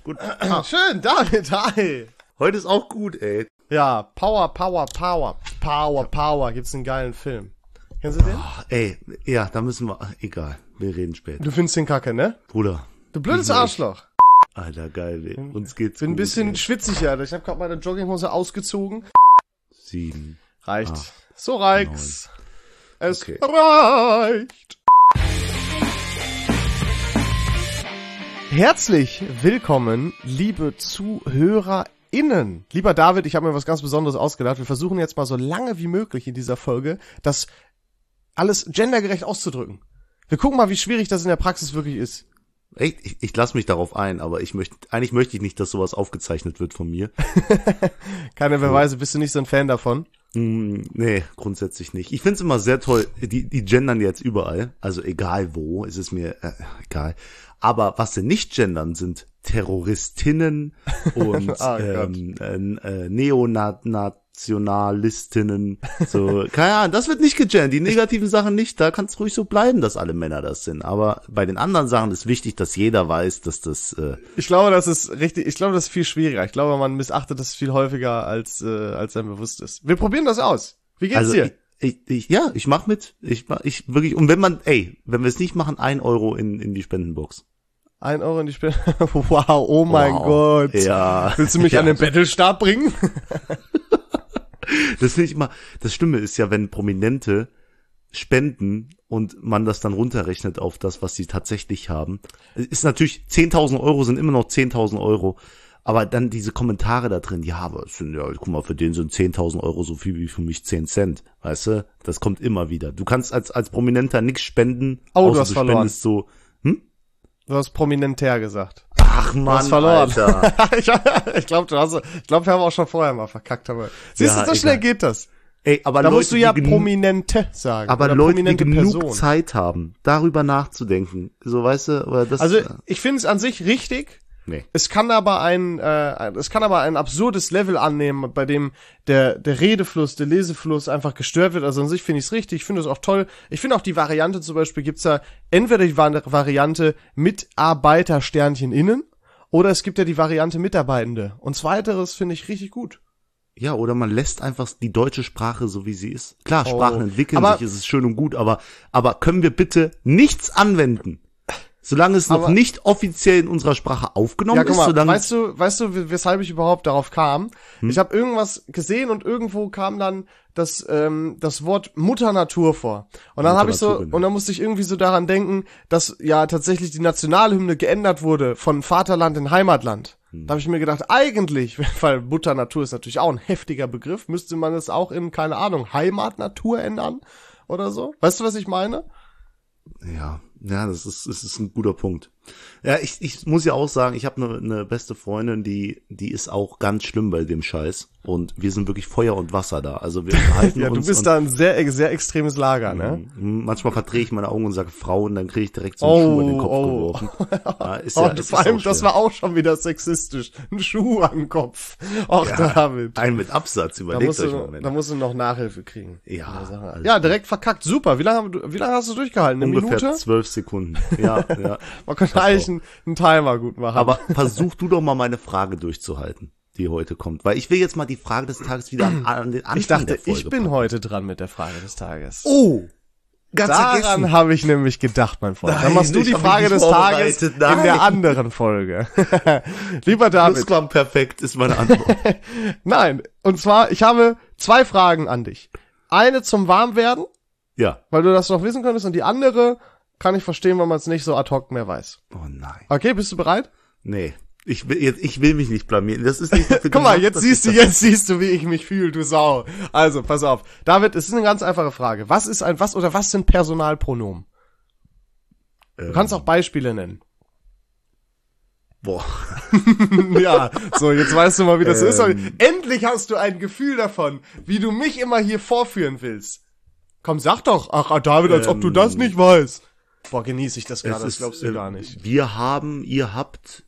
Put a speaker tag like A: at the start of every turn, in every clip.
A: Gut.
B: Schön, David, hi.
A: Heute ist auch gut, ey.
B: Ja, Power. Gibt's einen geilen Film. Kennst du den?
A: Ey, ja, da müssen wir, egal, wir reden später.
B: Du findest den kacke, ne?
A: Bruder.
B: Du blödes Arschloch.
A: Alter, geil, ey. Uns geht's
B: Bin
A: gut.
B: ein bisschen
A: ey.
B: schwitzig, Alter. Ich habe gerade meine Jogginghose ausgezogen.
A: 7.
B: Reicht.
A: 8,
B: So reicht's.
A: 9.
B: Es
A: Okay.
B: reicht. Herzlich willkommen, liebe ZuhörerInnen. Lieber David, ich habe mir was ganz Besonderes ausgedacht. Wir versuchen jetzt mal so lange wie möglich in dieser Folge, das alles gendergerecht auszudrücken. Wir gucken mal, wie schwierig das in der Praxis wirklich ist.
A: Ey, ich lasse mich darauf ein, aber eigentlich möchte ich nicht, dass sowas aufgezeichnet wird von mir.
B: Keine Beweise, bist du nicht so ein Fan davon?
A: Nee, grundsätzlich nicht. Ich find's immer sehr toll, die gendern jetzt überall, also egal wo, ist es mir egal. Aber was sie nicht gendern, sind Terroristinnen und Neonationalistinnen. So, keine Ahnung, das wird nicht gegendert. Die negativen Sachen nicht, da kann es ruhig so bleiben, dass alle Männer das sind. Aber bei den anderen Sachen ist wichtig, dass jeder weiß, dass das
B: Ich glaube, das ist richtig, ich glaube, das ist viel schwieriger. Ich glaube, man missachtet das viel häufiger, als einem bewusst ist. Wir probieren das aus. Wie geht's dir?
A: Ich mach mit. Ich wirklich, und wenn wir es nicht machen, 1 Euro in die Spendenbox.
B: 1 Euro in die Spende. Wow, oh mein Gott.
A: Ja.
B: Willst du mich an den Bettelstab bringen?
A: Das finde ich immer, das Schlimme ist ja, wenn Prominente spenden und man das dann runterrechnet auf das, was sie tatsächlich haben. Ist natürlich, 10.000 Euro sind immer noch 10.000 Euro. Aber dann diese Kommentare da drin, ja, aber es sind, ja, guck mal, für den sind 10.000 Euro so viel wie für mich 10 Cent. Weißt du? Das kommt immer wieder. Du kannst als Prominenter nichts spenden.
B: Oh, du hast verloren.
A: So,
B: Du hast prominentär gesagt.
A: ach Mann,
B: Du hast verloren.
A: Alter.
B: Ich glaube, wir haben auch schon vorher mal verkackt. Aber siehst du,
A: Ja,
B: so schnell
A: egal.
B: geht das.
A: Ey, aber
B: Da
A: Leute,
B: musst du ja
A: die
B: Prominente sagen.
A: aber
B: oder
A: Leute, die
B: prominente
A: genug
B: Person.
A: Zeit haben, darüber nachzudenken. So, weißt du, oder das.
B: Also, ich finde es an sich richtig.
A: Nee.
B: Es kann aber ein absurdes Level annehmen, bei dem der Redefluss, der Lesefluss einfach gestört wird. Also an sich finde ich es richtig, ich finde es auch toll. Ich finde auch die Variante zum Beispiel, gibt's da entweder die Variante Mitarbeiter-Sternchen innen oder es gibt ja die Variante Mitarbeitende. Und zweiteres finde ich richtig gut.
A: Ja, oder man lässt einfach die deutsche Sprache so, wie sie ist. Klar,
B: Oh.
A: Sprachen entwickeln
B: Aber-
A: sich, es ist schön und gut, aber können wir bitte nichts anwenden? Solange es noch
B: Aber-
A: nicht offiziell in unserer Sprache aufgenommen
B: Ja, guck
A: ist,
B: mal,
A: solange
B: weißt du, weshalb ich überhaupt darauf kam? Ich habe irgendwas gesehen und irgendwo kam dann das Wort Mutter Natur vor. Und dann habe ich so,
A: Mutter Natur,
B: und dann musste ich irgendwie so daran denken, dass ja tatsächlich die Nationalhymne geändert wurde von Vaterland in Heimatland. Da habe ich mir gedacht, eigentlich, weil Mutter Natur ist natürlich auch ein heftiger Begriff, müsste man es auch in, keine Ahnung, Heimatnatur ändern oder so. Weißt du, was ich meine?
A: Ja, das ist ein guter Punkt. Ja, ich muss ja auch sagen, ich habe eine beste Freundin, die ist auch ganz schlimm bei dem Scheiß und wir sind wirklich Feuer und Wasser da. Also wir halten
B: Ja,
A: uns.
B: du bist da ein sehr, sehr extremes Lager, ne?
A: Manchmal verdrehe ich meine Augen und sage Frau und dann kriege ich direkt so einen Schuh in den Kopf geworfen. Ja, ist ja, ist
B: vor allem,
A: auch
B: das
A: schwer.
B: war auch schon wieder sexistisch. Ein Schuh an den Kopf. Och, David.
A: Ein mit Absatz,
B: Da
A: überlegt
B: musst,
A: euch mal.
B: du,
A: Mensch.
B: da musst du noch Nachhilfe kriegen.
A: Ja, alles
B: Ja, direkt verkackt. Super. Wie lange hast du durchgehalten? Eine
A: ungefähr
B: Minute?
A: 12 Sekunden. Ja.
B: Man könnte eigentlich einen Timer gut machen.
A: Aber versuch du doch mal meine Frage durchzuhalten, die heute kommt. Weil ich will jetzt mal die Frage des Tages wieder an den Anfang
B: ich dachte,
A: der Folge
B: ich bin
A: packen.
B: heute dran mit der Frage des Tages.
A: Oh, ganz
B: Daran
A: vergessen.
B: habe ich nämlich gedacht, mein Freund. Dann
A: Nein,
B: machst du
A: ich
B: die
A: hab mich
B: Frage
A: nicht
B: des Tages
A: vorbereitet.
B: in
A: Nein.
B: der anderen Folge. Lieber David.
A: Plusquamperfekt ist meine Antwort.
B: Nein. Und zwar, ich habe 2 Fragen an dich. Eine zum Warmwerden,
A: Ja.
B: weil du das noch wissen könntest, und die andere kann ich verstehen, weil man es nicht so ad hoc mehr weiß.
A: Oh nein.
B: Okay, bist du bereit?
A: Nee. Ich will mich nicht blamieren. Das ist nicht dafür
B: Guck mal,
A: gemacht,
B: jetzt
A: dass
B: siehst
A: ich
B: du, wie ich mich fühle, du Sau. Also, pass auf. David, es ist eine ganz einfache Frage. Was sind Personalpronomen? Du kannst auch Beispiele nennen.
A: Boah.
B: Ja, so, jetzt weißt du mal, wie das ist. Endlich hast du ein Gefühl davon, wie du mich immer hier vorführen willst. Komm, sag doch. Ach, David, als ob du das nicht weißt. Boah, genieße ich das gerade, das glaubst du gar nicht.
A: Wir haben, ihr habt,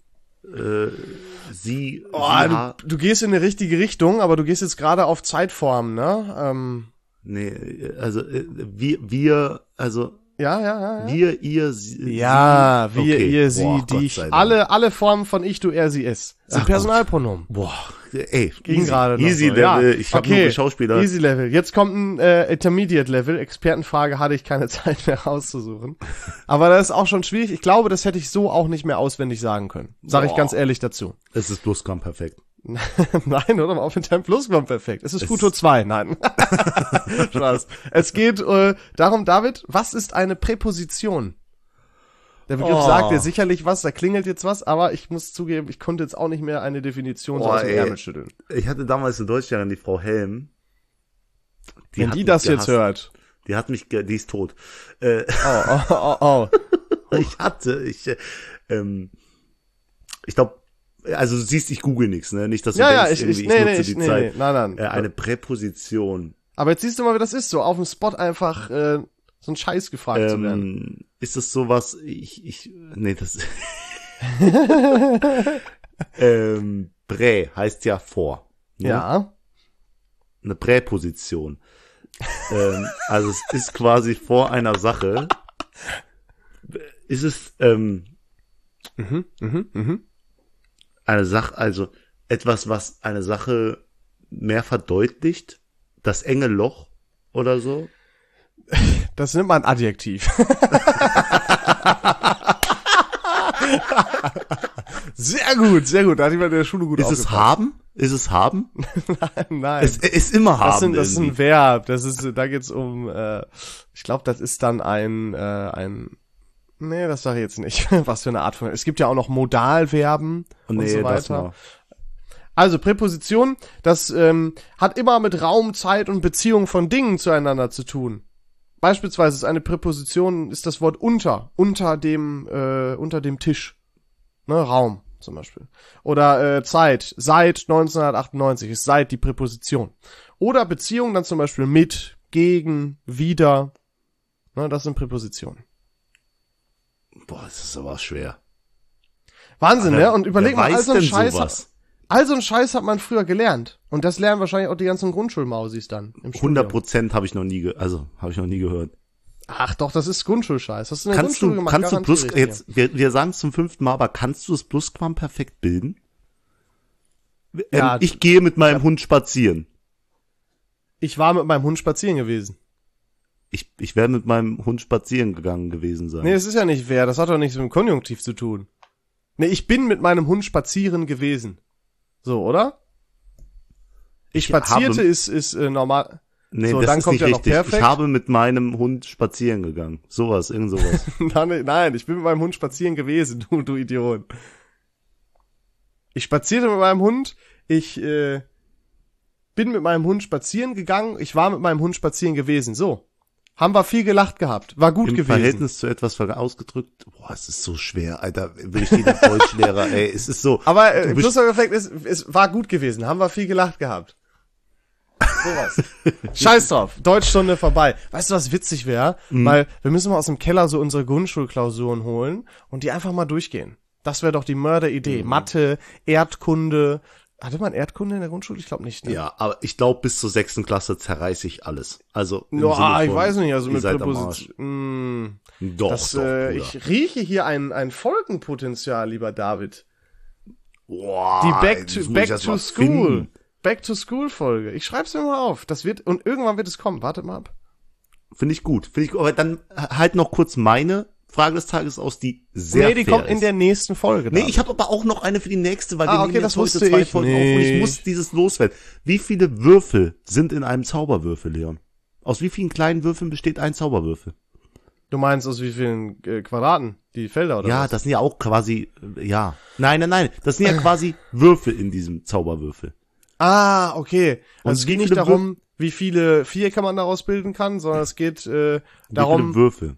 A: sie,
B: Du gehst in eine richtige Richtung, aber du gehst jetzt gerade auf Zeitform, ne?
A: nee, also, wir, also,
B: Ja.
A: Wir, ihr, sie.
B: Ja, wir,
A: Okay.
B: ihr, sie,
A: Boah, Gott
B: dich.
A: sei Dank.
B: Alle Formen von ich, du, er, sie, es. Sind
A: Ach,
B: Personalpronomen.
A: Boah, ey,
B: Ging gerade noch
A: easy
B: so,
A: Level.
B: ja.
A: Ich habe nur Schauspieler.
B: Easy Level. Jetzt kommt ein Intermediate Level. Expertenfrage hatte ich keine Zeit mehr rauszusuchen. Aber das ist auch schon schwierig. Ich glaube, das hätte ich so auch nicht mehr auswendig sagen können. Sag ich
A: Boah.
B: ganz ehrlich dazu.
A: Es ist perfekt.
B: Nein, oder? Auf mit Time Plus kommt perfekt. Es ist Futur 2. Nein. Spaß. Es geht darum, David, was ist eine Präposition? Der Begriff sagt dir sicherlich was, da klingelt jetzt was, aber ich muss zugeben, ich konnte jetzt auch nicht mehr eine Definition so aus dem Ärmel schütteln.
A: Ich hatte damals in Deutschland die Frau Helm.
B: Wenn
A: hat
B: die
A: mich
B: das
A: gehasst.
B: jetzt hört.
A: Die ist tot.
B: Oh.
A: Ich glaube, also du siehst, ich google nichts, ne? Nicht, dass du
B: Ja,
A: denkst,
B: ich
A: irgendwie, nutze die Zeit.
B: Nein.
A: Eine Präposition.
B: Aber jetzt siehst du mal, wie das ist, so auf dem Spot einfach so ein Scheiß gefragt zu werden.
A: Ist das sowas, nee, das Prä heißt ja vor. Ne?
B: Ja.
A: Eine Präposition. Also es ist quasi vor einer Sache. Ist es eine Sache, also etwas, was eine Sache mehr verdeutlicht? Das enge Loch oder so?
B: Das nimmt man Adjektiv. Sehr gut. Da hat jemand in der Schule gut
A: Ist es haben? Ist es haben?
B: Nein.
A: Es ist immer haben.
B: Das ist ein Verb. Da geht's um, ich glaube, das ist dann nee, das sage ich jetzt nicht. Was für eine Art von, es gibt ja auch noch Modalverben und so weiter. Also Präposition, das hat immer mit Raum, Zeit und Beziehung von Dingen zueinander zu tun. Beispielsweise ist eine Präposition, ist das Wort unter dem Tisch. Ne, Raum zum Beispiel. Oder Zeit, seit 1998 ist seit die Präposition. Oder Beziehung dann zum Beispiel mit, gegen, wieder. Ne, das sind Präpositionen.
A: Boah, das ist aber schwer.
B: Wahnsinn, ne? Und überleg mal,
A: also
B: ein Scheiß hat man früher gelernt. Und das lernen wahrscheinlich auch die ganzen Grundschulmausis dann im Studium.
A: 100% habe ich noch nie gehört.
B: Ach doch, das ist Grundschulscheiß. Hast du eine
A: Kannst
B: Grundschule gemacht?
A: du Plus,
B: Garantiere ich dir.
A: wir sagen es zum 5. Mal, aber kannst du das Plusquamperfekt bilden?
B: Ja,
A: ich gehe mit meinem Hund spazieren.
B: Ich war mit meinem Hund spazieren gewesen.
A: Ich wäre mit meinem Hund spazieren gegangen gewesen sein.
B: Nee, es ist ja nicht wer, das hat doch nichts mit dem Konjunktiv zu tun. Nee, ich bin mit meinem Hund spazieren gewesen. So, oder? Ich spazierte ist normal.
A: Nee,
B: so,
A: das
B: dann
A: ist
B: kommt
A: nicht
B: ja noch
A: richtig.
B: perfekt.
A: Ich habe mit meinem Hund spazieren gegangen. Irgend sowas.
B: Nein, ich bin mit meinem Hund spazieren gewesen, du Idiot. Ich spazierte mit meinem Hund, ich bin mit meinem Hund spazieren gegangen, ich war mit meinem Hund spazieren gewesen. So. Haben wir viel gelacht gehabt. War gut
A: Im
B: gewesen.
A: Verhältnis zu etwas ausgedrückt. Boah, es ist so schwer, Alter. Will ich jeder Deutschlehrer, ey. Es ist so.
B: Aber Plusquamperfekt ist, es war gut gewesen. Haben wir viel gelacht gehabt. Sowas. Scheiß drauf. Deutschstunde vorbei. Weißt du, was witzig wäre? Weil wir müssen mal aus dem Keller so unsere Grundschulklausuren holen und die einfach mal durchgehen. Das wäre doch die Mörderidee. Mathe, Erdkunde. Hatte man Erdkunde in der Grundschule? Ich glaube nicht. Ne?
A: Ja, aber ich glaube, bis zur 6. Klasse zerreiße ich alles. Also,
B: ich weiß nicht, also mit Präposition.
A: Doch,
B: ich rieche hier ein Folgenpotenzial, lieber David.
A: Boah,
B: Die Back to School Folge. Ich schreib's mir mal auf. Und irgendwann wird es kommen. Wartet mal ab.
A: Finde ich gut. Aber dann halt noch kurz meine Frage des Tages aus, die sehr
B: die
A: fair
B: kommt
A: ist.
B: in der nächsten Folge.
A: Nee, ich habe aber auch noch eine für die nächste, weil wir nehmen
B: das
A: jetzt heute
B: wusste
A: 2
B: ich
A: Folgen auf und ich muss dieses loswerden. Wie viele Würfel sind in einem Zauberwürfel, Leon? Aus wie vielen kleinen Würfeln besteht ein Zauberwürfel?
B: Du meinst aus wie vielen Quadraten? Die Felder oder
A: Ja,
B: was?
A: das sind ja auch quasi, ja. Nein. Das sind ja quasi Würfel in diesem Zauberwürfel.
B: Ah, okay.
A: Und
B: Also es geht nicht darum, wie viele Vierecke man daraus bilden kann, sondern es geht darum.
A: Wie viele Würfel?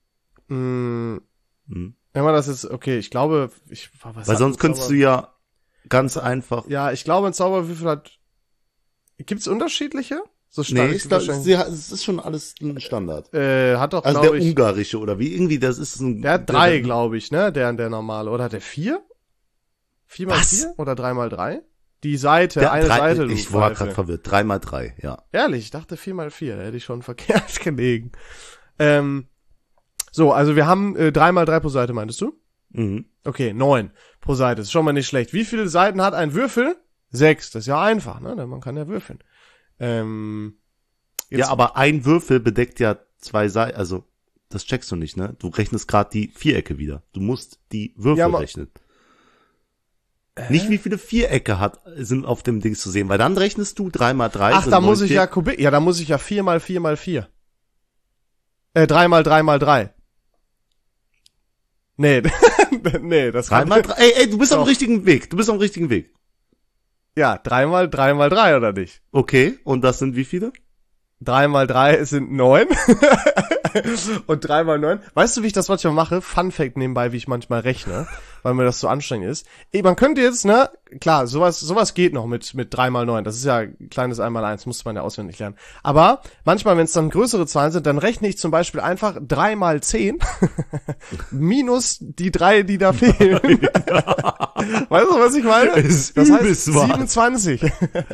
B: Wenn man das jetzt, okay, ich glaube,
A: weil sonst könntest du ja ganz einfach.
B: Ja, ich glaube, ein Zauberwürfel hat. Gibt's unterschiedliche? So
A: es ist schon alles ein Standard.
B: Hat doch,
A: also
B: glaube
A: der ungarische oder wie irgendwie, das ist ein.
B: Der hat 3, glaube ich, ne? Der normale. Oder hat der 4? 4x4 oder 3x3? Die Seite, eine Seite.
A: Ich war gerade verwirrt. 3x3, ja.
B: Ehrlich, ich dachte 4x4, da hätte ich schon verkehrt gelegen. So, also wir haben 3 mal 3 pro Seite, meintest du?
A: Mhm.
B: Okay, 9 pro Seite. Ist schon mal nicht schlecht. Wie viele Seiten hat ein Würfel? 6. Das ist ja einfach, ne? Man kann ja würfeln.
A: Ja, aber ein Würfel bedeckt ja 2 Seiten, also das checkst du nicht, ne? Du rechnest gerade die Vierecke wieder. Du musst die Würfel rechnen. Nicht wie viele Vierecke sind auf dem Ding zu sehen, weil dann rechnest du 3 mal 3.
B: Ach, da muss ich ja da muss ich ja 4 mal 4 mal 4. 3 mal 3 mal 3. Nee, nee, das
A: 3 mal 3. Ey, du bist am richtigen Weg. Du bist am richtigen Weg.
B: Ja, 3 mal 3 mal 3, oder nicht?
A: Okay, und das sind wie viele?
B: 3 mal 3 sind 9. Und 3 mal 9. Weißt du, wie ich das manchmal mache? Fun Fact nebenbei, wie ich manchmal rechne, weil mir das so anstrengend ist. Man könnte jetzt, ne, klar, sowas geht noch mit 3 mal 9. Das ist ja ein kleines 1 mal 1, musste man ja auswendig lernen. Aber manchmal, wenn es dann größere Zahlen sind, dann rechne ich zum Beispiel einfach 3 mal 10 minus die 3, die da fehlen. Weißt du, was ich meine?
A: Das
B: heißt 27.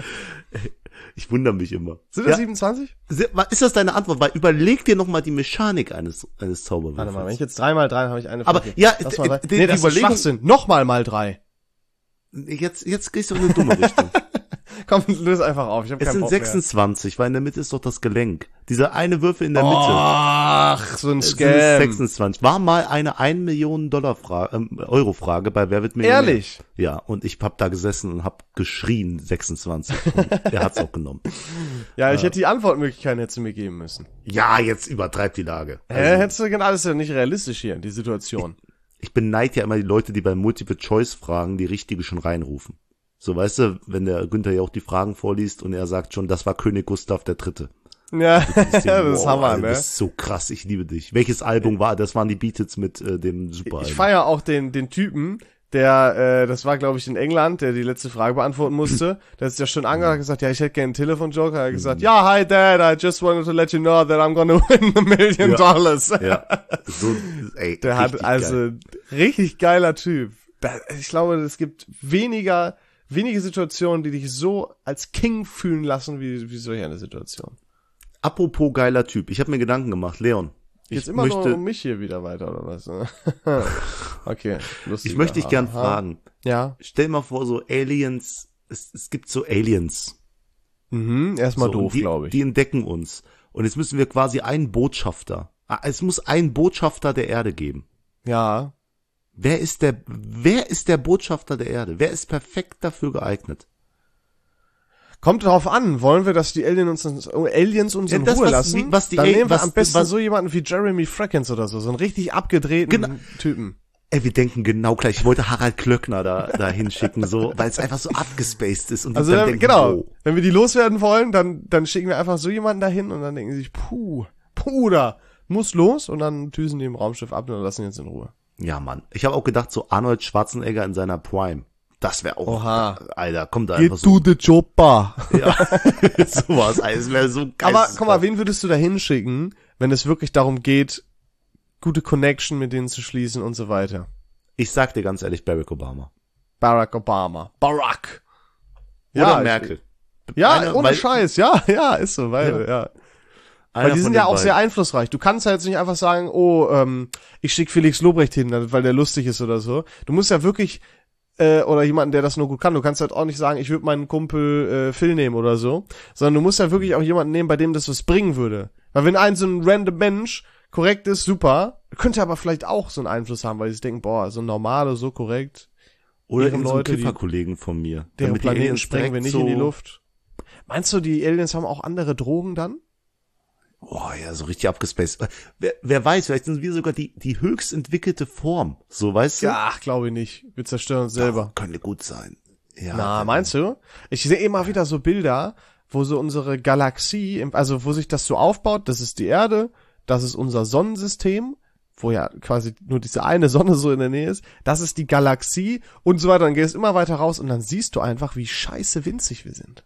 A: Ich wundere mich immer.
B: Sind das 27?
A: Ist das deine Antwort? Weil überleg dir noch mal die Mechanik eines Zauberwürfels.
B: Warte mal, wenn ich jetzt 3 mal 3 habe ich eine
A: Aber ja,
B: das ist Schwachsinn. Nochmal mal 3.
A: Jetzt gehst du in eine dumme Richtung.
B: Komm, löse einfach auf. Ich hab
A: Es
B: keinen
A: sind
B: Bock
A: 26, weil in der Mitte ist doch das Gelenk. Dieser eine Würfel in der Mitte.
B: Ach, so ein
A: Es
B: Scam.
A: sind 26. War mal eine 1 Million Dollar Euro Frage bei Wer wird Millionär?
B: Ehrlich?
A: Ja, und ich hab da gesessen und hab geschrien 26. Und er hat's auch genommen.
B: Ja, ich hätte die Antwortmöglichkeiten hättest du mir geben müssen.
A: Ja, jetzt übertreibt die Lage.
B: Hättest du genau, das ist ja nicht realistisch hier, die Situation.
A: Ich beneide ja immer die Leute, die bei Multiple-Choice-Fragen die richtige schon reinrufen. So, weißt du, wenn der Günther ja auch die Fragen vorliest und er sagt schon, das war König Gustav der Dritte.
B: Ja, das ist Hammer,
A: Alter,
B: ne?
A: Du bist so krass, ich liebe dich. Welches Album war? Das waren die Beatles mit dem Super-Album.
B: Ich feiere auch den Typen, der, das war glaube ich in England, der die letzte Frage beantworten musste. Der ist ja schon angehört, hat gesagt, ja, ich hätte gerne einen Telefonjoker. Er hat gesagt, ja, hi Dad, I just wanted to let you know that I'm gonna win $1 million.
A: Ja, so, ey,
B: der hat also
A: geil.
B: richtig geiler Typ. Ich glaube, es gibt wenige Situationen, die dich so als King fühlen lassen, wie solch eine Situation.
A: Apropos geiler Typ, ich habe mir Gedanken gemacht, Leon.
B: Jetzt immer noch um mich hier wieder weiter, oder was? Okay, lustig.
A: Ich möchte dich gern fragen.
B: Ja.
A: Stell mal vor, so Aliens, es gibt so Aliens.
B: Erstmal
A: so,
B: doof, glaube ich.
A: Die entdecken uns. Und jetzt müssen wir quasi einen Botschafter. Es muss einen Botschafter der Erde geben.
B: Ja.
A: Wer ist der Botschafter der Erde? Wer ist perfekt dafür geeignet?
B: Kommt drauf an, wollen wir, dass die Aliens uns in Ruhe lassen? Dann nehmen wir am besten so jemanden wie Jeremy Fragrance oder so einen richtig abgedrehten Typen.
A: Ey, wir denken genau gleich. Ich wollte Harald Klöckner da hinschicken, so, weil es einfach so abgespaced ist. Und
B: also
A: dann denken,
B: genau,
A: oh.
B: Wenn wir die loswerden wollen, dann schicken wir einfach so jemanden dahin und dann denken sie sich, Bruder, muss los und dann düsen die im Raumschiff ab und lassen ihn jetzt in Ruhe.
A: Ja, Mann. Ich habe auch gedacht, so Arnold Schwarzenegger in seiner Prime. Das wäre auch,
B: Oha.
A: Alter, kommt da
B: Get
A: einfach so.
B: to the chopper.
A: Ja, sowas, Alter, das wäre so geil.
B: Aber guck mal, wen würdest du da hinschicken, wenn es wirklich darum geht, gute Connection mit denen zu schließen und so weiter?
A: Ich sag dir ganz ehrlich, Barack Obama.
B: Barack Obama. Barack.
A: Oder Merkel.
B: Ja, ohne Scheiß, ja, ist so, ja. Weil die sind ja auch sehr einflussreich. Du kannst ja jetzt nicht einfach sagen, ich schick Felix Lobrecht hin, weil der lustig ist oder so. Du musst ja wirklich oder jemanden, der das nur gut kann. Du kannst halt auch nicht sagen, ich würde meinen Kumpel Phil nehmen oder so, sondern du musst ja wirklich auch jemanden nehmen, bei dem das was bringen würde. Weil wenn so ein random Mensch korrekt ist, super, könnte aber vielleicht auch so einen Einfluss haben, weil sie denken, boah, so ein normale, so korrekt.
A: Oder so ein Kifferkollegen von mir.
B: Deren Planeten sprengen wir nicht in die Luft. Meinst du, die Aliens haben auch andere Drogen dann?
A: Boah, ja, so richtig abgespaced. Wer weiß, vielleicht sind wir sogar die höchst entwickelte Form. So, weißt du?
B: Ja, glaube ich nicht. Wir zerstören uns selber.
A: Doch, könnte gut sein. Ja.
B: Na, meinst du? Ich sehe immer wieder so Bilder, wo so unsere Galaxie, also wo sich das so aufbaut, das ist die Erde, das ist unser Sonnensystem, wo ja quasi nur diese eine Sonne so in der Nähe ist, das ist die Galaxie und so weiter. Dann gehst du immer weiter raus und dann siehst du einfach, wie scheiße winzig wir sind.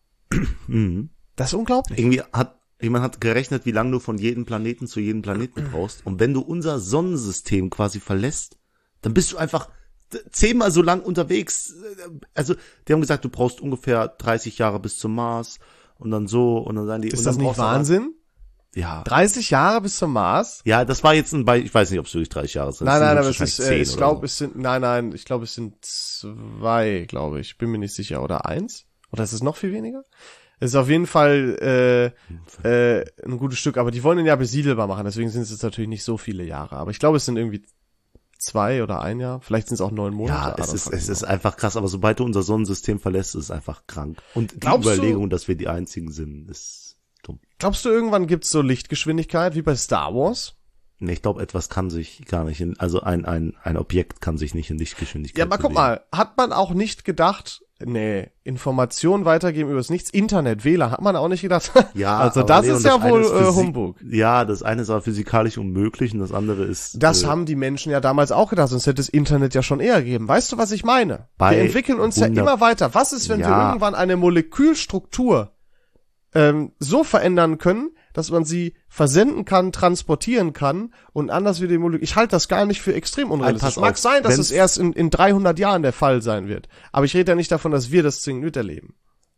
B: Das ist unglaublich.
A: Jemand hat gerechnet, wie lange du von jedem Planeten zu jedem Planeten brauchst. Und wenn du unser Sonnensystem quasi verlässt, dann bist du einfach 10-mal so lang unterwegs. Also, die haben gesagt, du brauchst ungefähr 30 Jahre bis zum Mars und dann so und dann sagen die.
B: Ist das nicht Wahnsinn?
A: Ja.
B: 30 Jahre bis zum Mars?
A: Ja, das war jetzt ich weiß nicht, ob es wirklich 30 Jahre sind.
B: Nein, aber es
A: wahrscheinlich
B: ist,
A: 10
B: ich
A: oder
B: glaube,
A: so.
B: es sind 2, glaube ich. Bin mir nicht sicher. Oder 1? Oder ist es noch viel weniger? Es ist auf jeden Fall ein gutes Stück, aber die wollen ihn ja besiedelbar machen, deswegen sind es jetzt natürlich nicht so viele Jahre. Aber ich glaube, es sind irgendwie 2 oder 1 Jahr. Vielleicht sind es auch 9 Monate.
A: Ja, es ist einfach krass, aber sobald du unser Sonnensystem verlässt, ist es einfach krank. Und die
B: Glaubst du-
A: Überlegung, dass wir die einzigen sind, ist dumm.
B: Glaubst du, irgendwann gibt's so Lichtgeschwindigkeit wie bei Star Wars?
A: Nee, ich glaube, etwas kann sich gar nicht also ein Objekt kann sich nicht in Lichtgeschwindigkeit
B: Ja, aber guck
A: bewegen.
B: mal, hat man auch nicht gedacht, Informationen weitergeben übers Nichts, Internet, WLAN, hat man auch nicht gedacht.
A: Ja,
B: also
A: aber
B: das
A: Leon,
B: ist ja
A: eine
B: wohl
A: ist
B: Humbug.
A: Ja, das eine ist aber physikalisch unmöglich und das andere ist...
B: Das haben die Menschen ja damals auch gedacht, sonst hätte es Internet ja schon eher gegeben. Weißt du, was ich meine?
A: Bei
B: Wir entwickeln uns ja
A: 100
B: immer weiter. Was ist, wenn wir
A: Ja.
B: irgendwann eine Molekülstruktur so verändern können, dass man sie versenden kann, transportieren kann und anders wie die Molekül. Ich halte das gar nicht für extrem unrealistisch.
A: Pass
B: Mag
A: auf,
B: sein, dass
A: wenn's-
B: es erst in 300 Jahren der Fall sein wird. Aber ich rede ja nicht davon, dass wir das zwingend miterleben.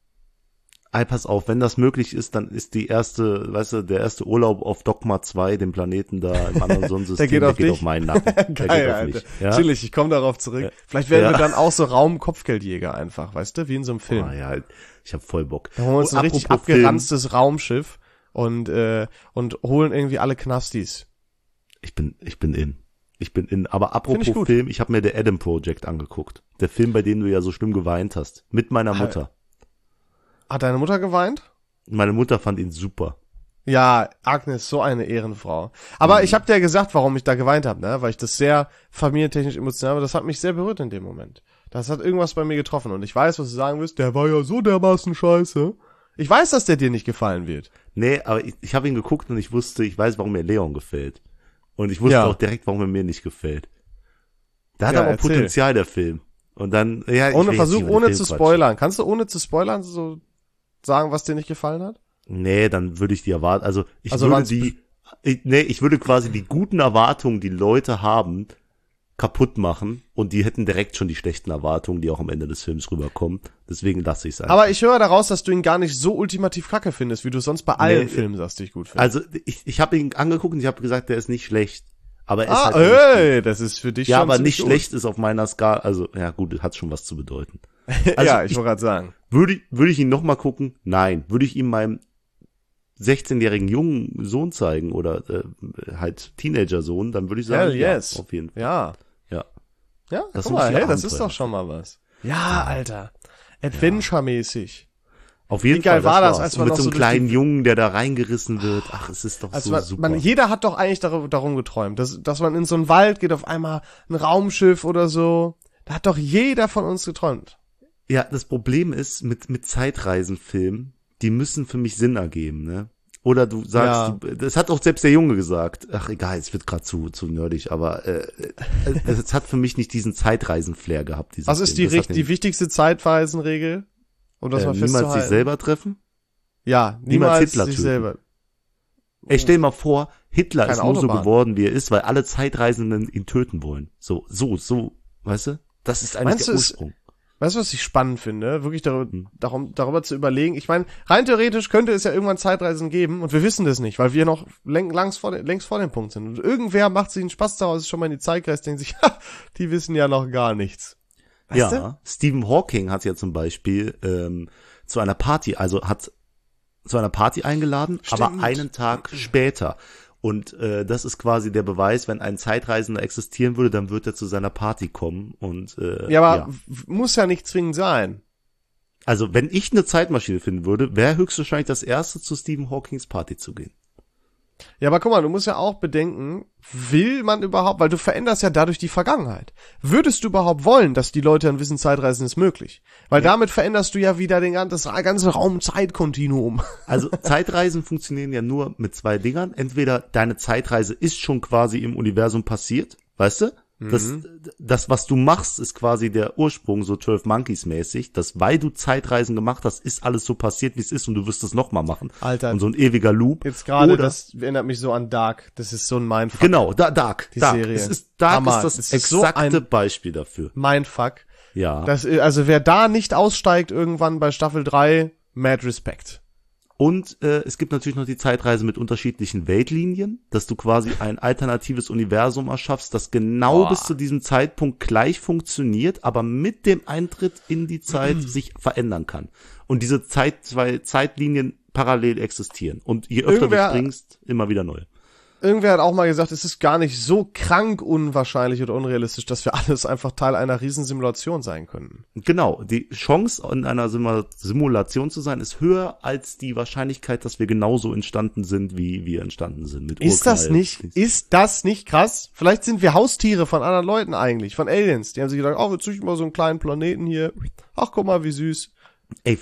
A: Pass auf, wenn das möglich ist, dann ist der erste Urlaub auf Dogma 2, dem Planeten da im anderen Sonnensystem,
B: Der geht auf dich?
A: auf meinen Nacken. Der geht
B: Geil,
A: auf
B: Alter.
A: mich. Ja?
B: Chillig, ich komme darauf zurück. Vielleicht werden
A: Ja.
B: wir dann auch so Raum-Kopfgeldjäger einfach, weißt du, wie in so einem Film.
A: Ah, ja, ich hab voll Bock.
B: Da holen wir uns ein richtig
A: Apropos Film,
B: abgeranztes Raumschiff und holen irgendwie alle Knastis.
A: Ich bin in. Aber
B: Find ich
A: apropos
B: gut.
A: Film, ich habe mir The Adam Project angeguckt. Der Film, bei dem du ja so schlimm geweint hast. Mit meiner Mutter.
B: Hat deine Mutter geweint?
A: Meine Mutter fand ihn super.
B: Ja, Agnes, so eine Ehrenfrau. Aber ich habe dir ja gesagt, warum ich da geweint habe, ne? Weil ich das sehr familientechnisch emotional, aber das hat mich sehr berührt in dem Moment. Das hat irgendwas bei mir getroffen und ich weiß, was du sagen wirst. Der war ja so dermaßen scheiße. Ich weiß, dass der dir nicht gefallen wird.
A: Nee, aber ich habe ihn geguckt und ich weiß, warum mir Leon gefällt. Und ich wusste
B: Ja.
A: auch direkt, warum er mir nicht gefällt. Da hat
B: Ja,
A: aber
B: erzähl.
A: Potenzial, der Film. Und dann, ja,
B: Ohne
A: ich
B: Versuch,
A: will jetzt nicht über
B: ohne
A: den
B: zu
A: Film
B: spoilern. Kannst du ohne zu spoilern so sagen, was dir nicht gefallen hat?
A: quatschen. Nee, dann würde ich die erwarten. Also ich
B: waren's
A: würde quasi die guten Erwartungen, die Leute haben, kaputt machen. Und die hätten direkt schon die schlechten Erwartungen, die auch am Ende des Films rüberkommen. Deswegen lasse ich es einfach.
B: Aber ich höre daraus, dass du ihn gar nicht so ultimativ kacke findest, wie du sonst bei allen
A: Nee,
B: Filmen sagst, die ich gut finde.
A: Also ich habe ihn angeguckt und ich habe gesagt, der ist nicht schlecht. Aber er ist
B: Ah,
A: halt nicht gut.
B: ey, das ist für dich
A: Ja,
B: schon
A: aber
B: ziemlich
A: nicht
B: gut.
A: schlecht ist auf meiner Skala, also ja gut, hat schon was zu bedeuten. Also
B: ja, ich wollte gerade sagen.
A: Würde ich ihn noch mal gucken? Nein. Würde ich ihm meinem 16-jährigen jungen Sohn zeigen oder halt Teenager-Sohn, dann würde ich sagen,
B: Hell yes.
A: ja, auf jeden Fall.
B: Ja.
A: Ja.
B: Ja,
A: Das
B: guck
A: muss
B: mal,
A: die
B: hey, das
A: Abenteuer
B: ist doch schon mal was. Ja, Alter. Adventure-mäßig.
A: Auf jeden
B: Wie geil
A: Fall.
B: war das,
A: war's.
B: als
A: Und
B: man
A: mit
B: noch
A: so einem
B: so durch
A: kleinen Jungen, der da reingerissen wird. Ach, es ist doch
B: Also
A: so super.
B: jeder hat doch eigentlich darum geträumt, dass man in so einen Wald geht, auf einmal ein Raumschiff oder so. Da hat doch jeder von uns geträumt.
A: Ja, das Problem ist, mit Zeitreisenfilmen, die müssen für mich Sinn ergeben, ne? Oder du sagst, das hat auch selbst der Junge gesagt. Ach egal, es wird gerade zu nerdig, aber es hat für mich nicht diesen Zeitreisen-Flair gehabt.
B: Was ist die wichtigste Zeitreisenregel? Um das mal
A: niemals
B: festzuhalten.
A: sich selber treffen?
B: Ja,
A: Niemals
B: niemals
A: Hitler
B: sich
A: töten.
B: selber.
A: Ey, stell dir mal vor, Hitler
B: Keine
A: ist nur so
B: Autobahn.
A: geworden, wie er ist, weil alle Zeitreisenden ihn töten wollen. So, weißt du? Das ist eigentlich
B: Meinst
A: der
B: du, es-
A: Ursprung.
B: Weißt du, was ich spannend finde? Wirklich darüber zu überlegen. Ich meine, rein theoretisch könnte es ja irgendwann Zeitreisen geben und wir wissen das nicht, weil wir noch längst vor dem Punkt sind. Und irgendwer macht sich einen Spaß daraus, ist schon mal in die Zeit gereist, denkt sich, ha, die wissen ja noch gar nichts. Weißt du?
A: Ja, Stephen Hawking hat ja zum Beispiel zu einer Party eingeladen,
B: Stimmt.
A: aber einen Tag später. Und das ist quasi der Beweis, wenn ein Zeitreisender existieren würde, dann wird er zu seiner Party kommen. Und
B: Ja, aber muss ja nicht zwingend sein.
A: Also wenn ich eine Zeitmaschine finden würde, wäre höchstwahrscheinlich das erste zu Stephen Hawkings Party zu gehen.
B: Ja, aber guck mal, du musst ja auch bedenken, will man überhaupt, weil du veränderst ja dadurch die Vergangenheit. Würdest du überhaupt wollen, dass die Leute dann wissen, Zeitreisen ist möglich? Weil damit veränderst du ja wieder das ganze Raum-Zeit-Kontinuum.
A: Also Zeitreisen funktionieren ja nur mit zwei Dingern. Entweder deine Zeitreise ist schon quasi im Universum passiert, weißt du? Das, was du machst, ist quasi der Ursprung, so 12 Monkeys mäßig, dass weil du Zeitreisen gemacht hast, ist alles so passiert, wie es ist und du wirst es nochmal machen.
B: Alter.
A: Und so ein ewiger Loop.
B: Jetzt gerade,
A: Oder-
B: das erinnert mich so an Dark. Das ist so ein Mindfuck.
A: Genau, Dark.
B: Die
A: Dark.
B: Serie.
A: Dark
B: Hammer.
A: ist das
B: Es ist so
A: exakte
B: ein-
A: Beispiel dafür.
B: Mindfuck.
A: Ja.
B: Also wer da nicht aussteigt irgendwann bei Staffel 3, mad respect.
A: Und es gibt natürlich noch die Zeitreise mit unterschiedlichen Weltlinien, dass du quasi ein alternatives Universum erschaffst, das genau bis zu diesem Zeitpunkt gleich funktioniert, aber mit dem Eintritt in die Zeit sich verändern kann. Und diese zwei Zeitlinien parallel existieren. Und je öfter du springst, immer wieder neu.
B: Irgendwer hat auch mal gesagt, es ist gar nicht so krank unwahrscheinlich oder unrealistisch, dass wir alles einfach Teil einer Riesensimulation sein können.
A: Genau, die Chance, in einer Simulation zu sein, ist höher als die Wahrscheinlichkeit, dass wir genauso entstanden sind, wie wir entstanden sind. Mit
B: Ist das nicht krass? Vielleicht sind wir Haustiere von anderen Leuten eigentlich, von Aliens. Die haben sich gedacht, wir züchten mal so einen kleinen Planeten hier. Ach, guck mal, wie süß.
A: Ey,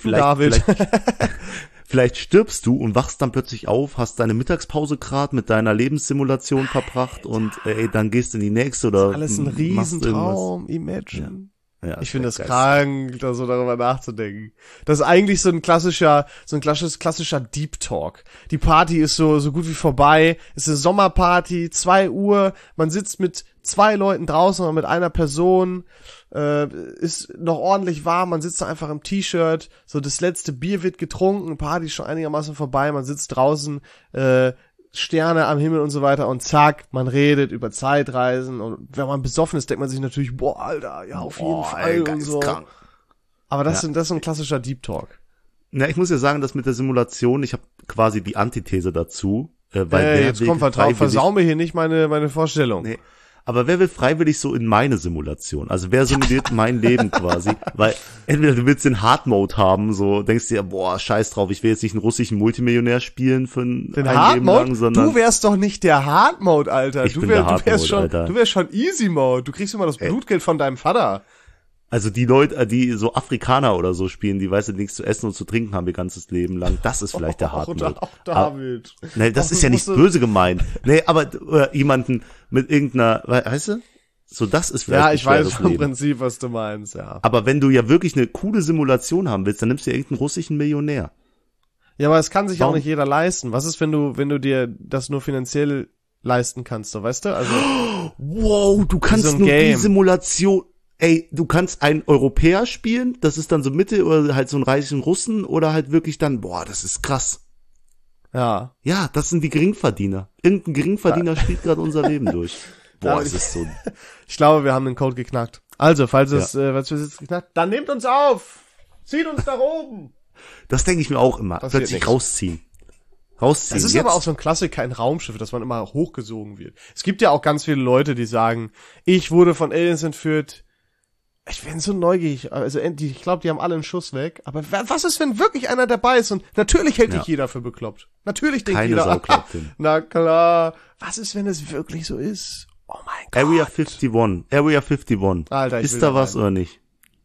A: Vielleicht stirbst du und wachst dann plötzlich auf, hast deine Mittagspause gerade mit deiner Lebenssimulation verbracht und dann gehst du in die nächste oder
B: das ist alles ein Riesentraum, Imagine.
A: Ja,
B: ich finde es krank, da so darüber nachzudenken. Das ist eigentlich so ein klassischer Deep Talk. Die Party ist so gut wie vorbei. Es ist eine Sommerparty, 2 Uhr, man sitzt mit 2 Leuten draußen oder mit einer Person, ist noch ordentlich warm, man sitzt da einfach im T-Shirt, so das letzte Bier wird getrunken, Party ist schon einigermaßen vorbei, man sitzt draußen, Sterne am Himmel und so weiter und zack, man redet über Zeitreisen und wenn man besoffen ist, denkt man sich natürlich, boah, Alter, ja, auf jeden Fall und so. Krank. Aber das ist so ein klassischer Deep Talk.
A: Na, ich muss ja sagen, dass mit der Simulation, ich habe quasi die Antithese dazu, weil
B: jetzt komm, versau mir hier nicht meine Vorstellung.
A: Nee. Aber wer will freiwillig so in meine Simulation? Also wer simuliert mein Leben quasi? Weil entweder du willst den Hard Mode haben, so denkst dir, boah, scheiß drauf, ich will jetzt nicht einen russischen Multimillionär spielen für ein Leben lang, sondern
B: du wärst doch nicht der Hard Mode, Alter.
A: Du wärst
B: schon Easy Mode. Du kriegst immer das Blutgeld von deinem Vater.
A: Also die Leute, die so Afrikaner oder so spielen, die weißt du nichts zu essen und zu trinken haben ihr ganzes Leben lang, das ist vielleicht der Hard Mode.
B: Auch David.
A: Nee, das ist ja nicht böse gemeint. Nee, aber jemanden mit irgendeiner, weißt du? So, das ist vielleicht.
B: Ja, ich weiß vom Prinzip, was du meinst, ja.
A: Aber wenn du ja wirklich eine coole Simulation haben willst, dann nimmst du ja irgendeinen russischen Millionär.
B: Ja, aber es kann sich auch nicht jeder leisten. Was ist, wenn du dir das nur finanziell leisten kannst, so, weißt du? Also.
A: Wow, du kannst so nur die Simulation. Ey, du kannst einen Europäer spielen, das ist dann so Mitte oder halt so einen reichen Russen oder halt wirklich dann, boah, das ist krass.
B: Ja.
A: Ja, das sind die Geringverdiener. Irgendein Geringverdiener spielt gerade unser Leben durch. Boah, es ist so.
B: Ich glaube, wir haben den Code geknackt. Also, falls wir jetzt geknackt, dann nehmt uns auf! Zieht uns nach oben!
A: Das denke ich mir auch immer. Plötzlich rausziehen. Das
B: ist jetzt aber auch so ein Klassiker in Raumschiff, dass man immer hochgesogen wird. Es gibt ja auch ganz viele Leute, die sagen, ich wurde von Aliens entführt. Ich bin so neugierig, also ich glaube, die haben alle einen Schuss weg, aber was ist, wenn wirklich einer dabei ist und natürlich hält dich jeder für bekloppt. Natürlich denkt jeder, na klar, was ist, wenn es wirklich so ist? Oh mein Gott.
A: Area 51.
B: Alter,
A: ist da was oder nicht?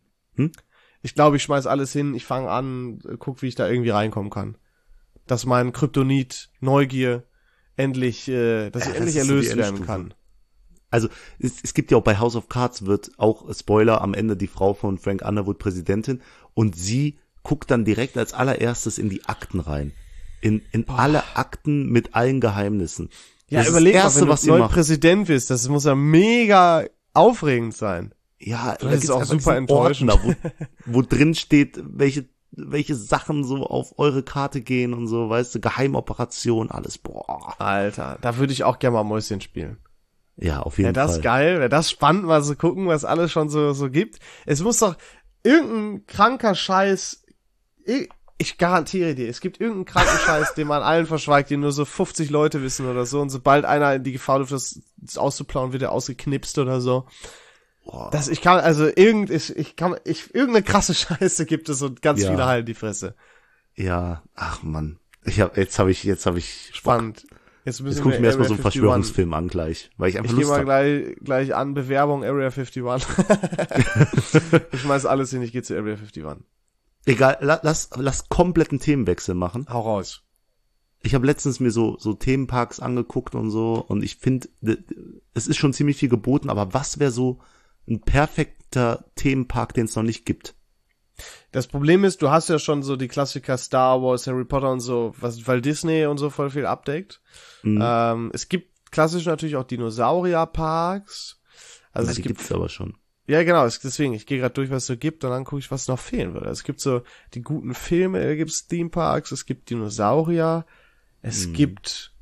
B: Ich glaube, ich schmeiß alles hin, ich fange an, guck, wie ich da irgendwie reinkommen kann. Dass mein Kryptonit, Neugier, endlich erlöst werden kann.
A: Also es gibt ja auch bei House of Cards wird auch, Spoiler, am Ende die Frau von Frank Underwood Präsidentin und sie guckt dann direkt als allererstes in die Akten rein. In alle Akten mit allen Geheimnissen.
B: Ja, überleg mal, wenn du neu Präsident bist, das muss ja mega aufregend sein.
A: Ja,
B: das ist auch super enttäuschend.
A: Ordner, wo drin steht, welche Sachen so auf eure Karte gehen und so, weißt du, Geheimoperation, alles, boah.
B: Alter, da würde ich auch gerne mal Mäuschen spielen.
A: Ja, auf jeden Fall.
B: Wäre das geil, wäre das spannend, mal so gucken, was alles schon so gibt. Es muss doch irgendein kranker Scheiß, ich garantiere dir, es gibt irgendeinen kranken Scheiß, den man allen verschweigt, den nur so 50 Leute wissen oder so, und sobald einer in die Gefahr läuft, das auszuplauen, wird er ausgeknipst oder so. Boah. Irgendeine krasse Scheiße gibt es und ganz viele halten die Fresse.
A: Ja, ach Mann. Jetzt habe ich
B: spannend.
A: Jetzt gucke ich mir erstmal so einen Verschwörungsfilm an gleich, weil ich einfach Lust habe.
B: Ich gehe mal gleich an, Bewerbung Area 51. Ich schmeiß alles hin, ich gehe zu Area 51.
A: Egal, lass kompletten Themenwechsel machen.
B: Hau raus.
A: Ich habe letztens mir so Themenparks angeguckt und so und ich finde, es ist schon ziemlich viel geboten, aber was wäre so ein perfekter Themenpark, den es noch nicht gibt?
B: Das Problem ist, du hast ja schon so die Klassiker Star Wars, Harry Potter und so, weil Disney und so voll viel abdeckt. Es gibt klassisch natürlich auch Dinosaurierparks. Also
A: die gibt's aber schon.
B: Ja, genau, deswegen, ich gehe gerade durch, was es so gibt und dann gucke ich, was noch fehlen würde. Es gibt so die guten Filme, da gibt's Themeparks, es gibt Dinosaurier, es gibt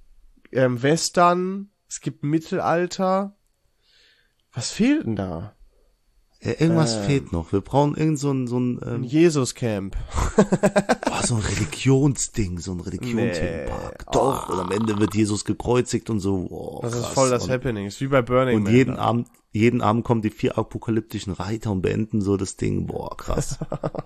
B: Western, es gibt Mittelalter. Was fehlt denn da?
A: Ja, irgendwas fehlt noch. Wir brauchen so
B: Ein
A: ein
B: Jesus-Camp.
A: so ein Religionsding, so ein Religionsthemenpark. Doch, und am Ende wird Jesus gekreuzigt und so. Oh,
B: Das ist
A: krass.
B: voll das
A: und,
B: Happening. Ist wie bei Burning
A: und
B: Man.
A: jeden Abend kommen die 4 apokalyptischen Reiter und beenden so das Ding. Boah, krass.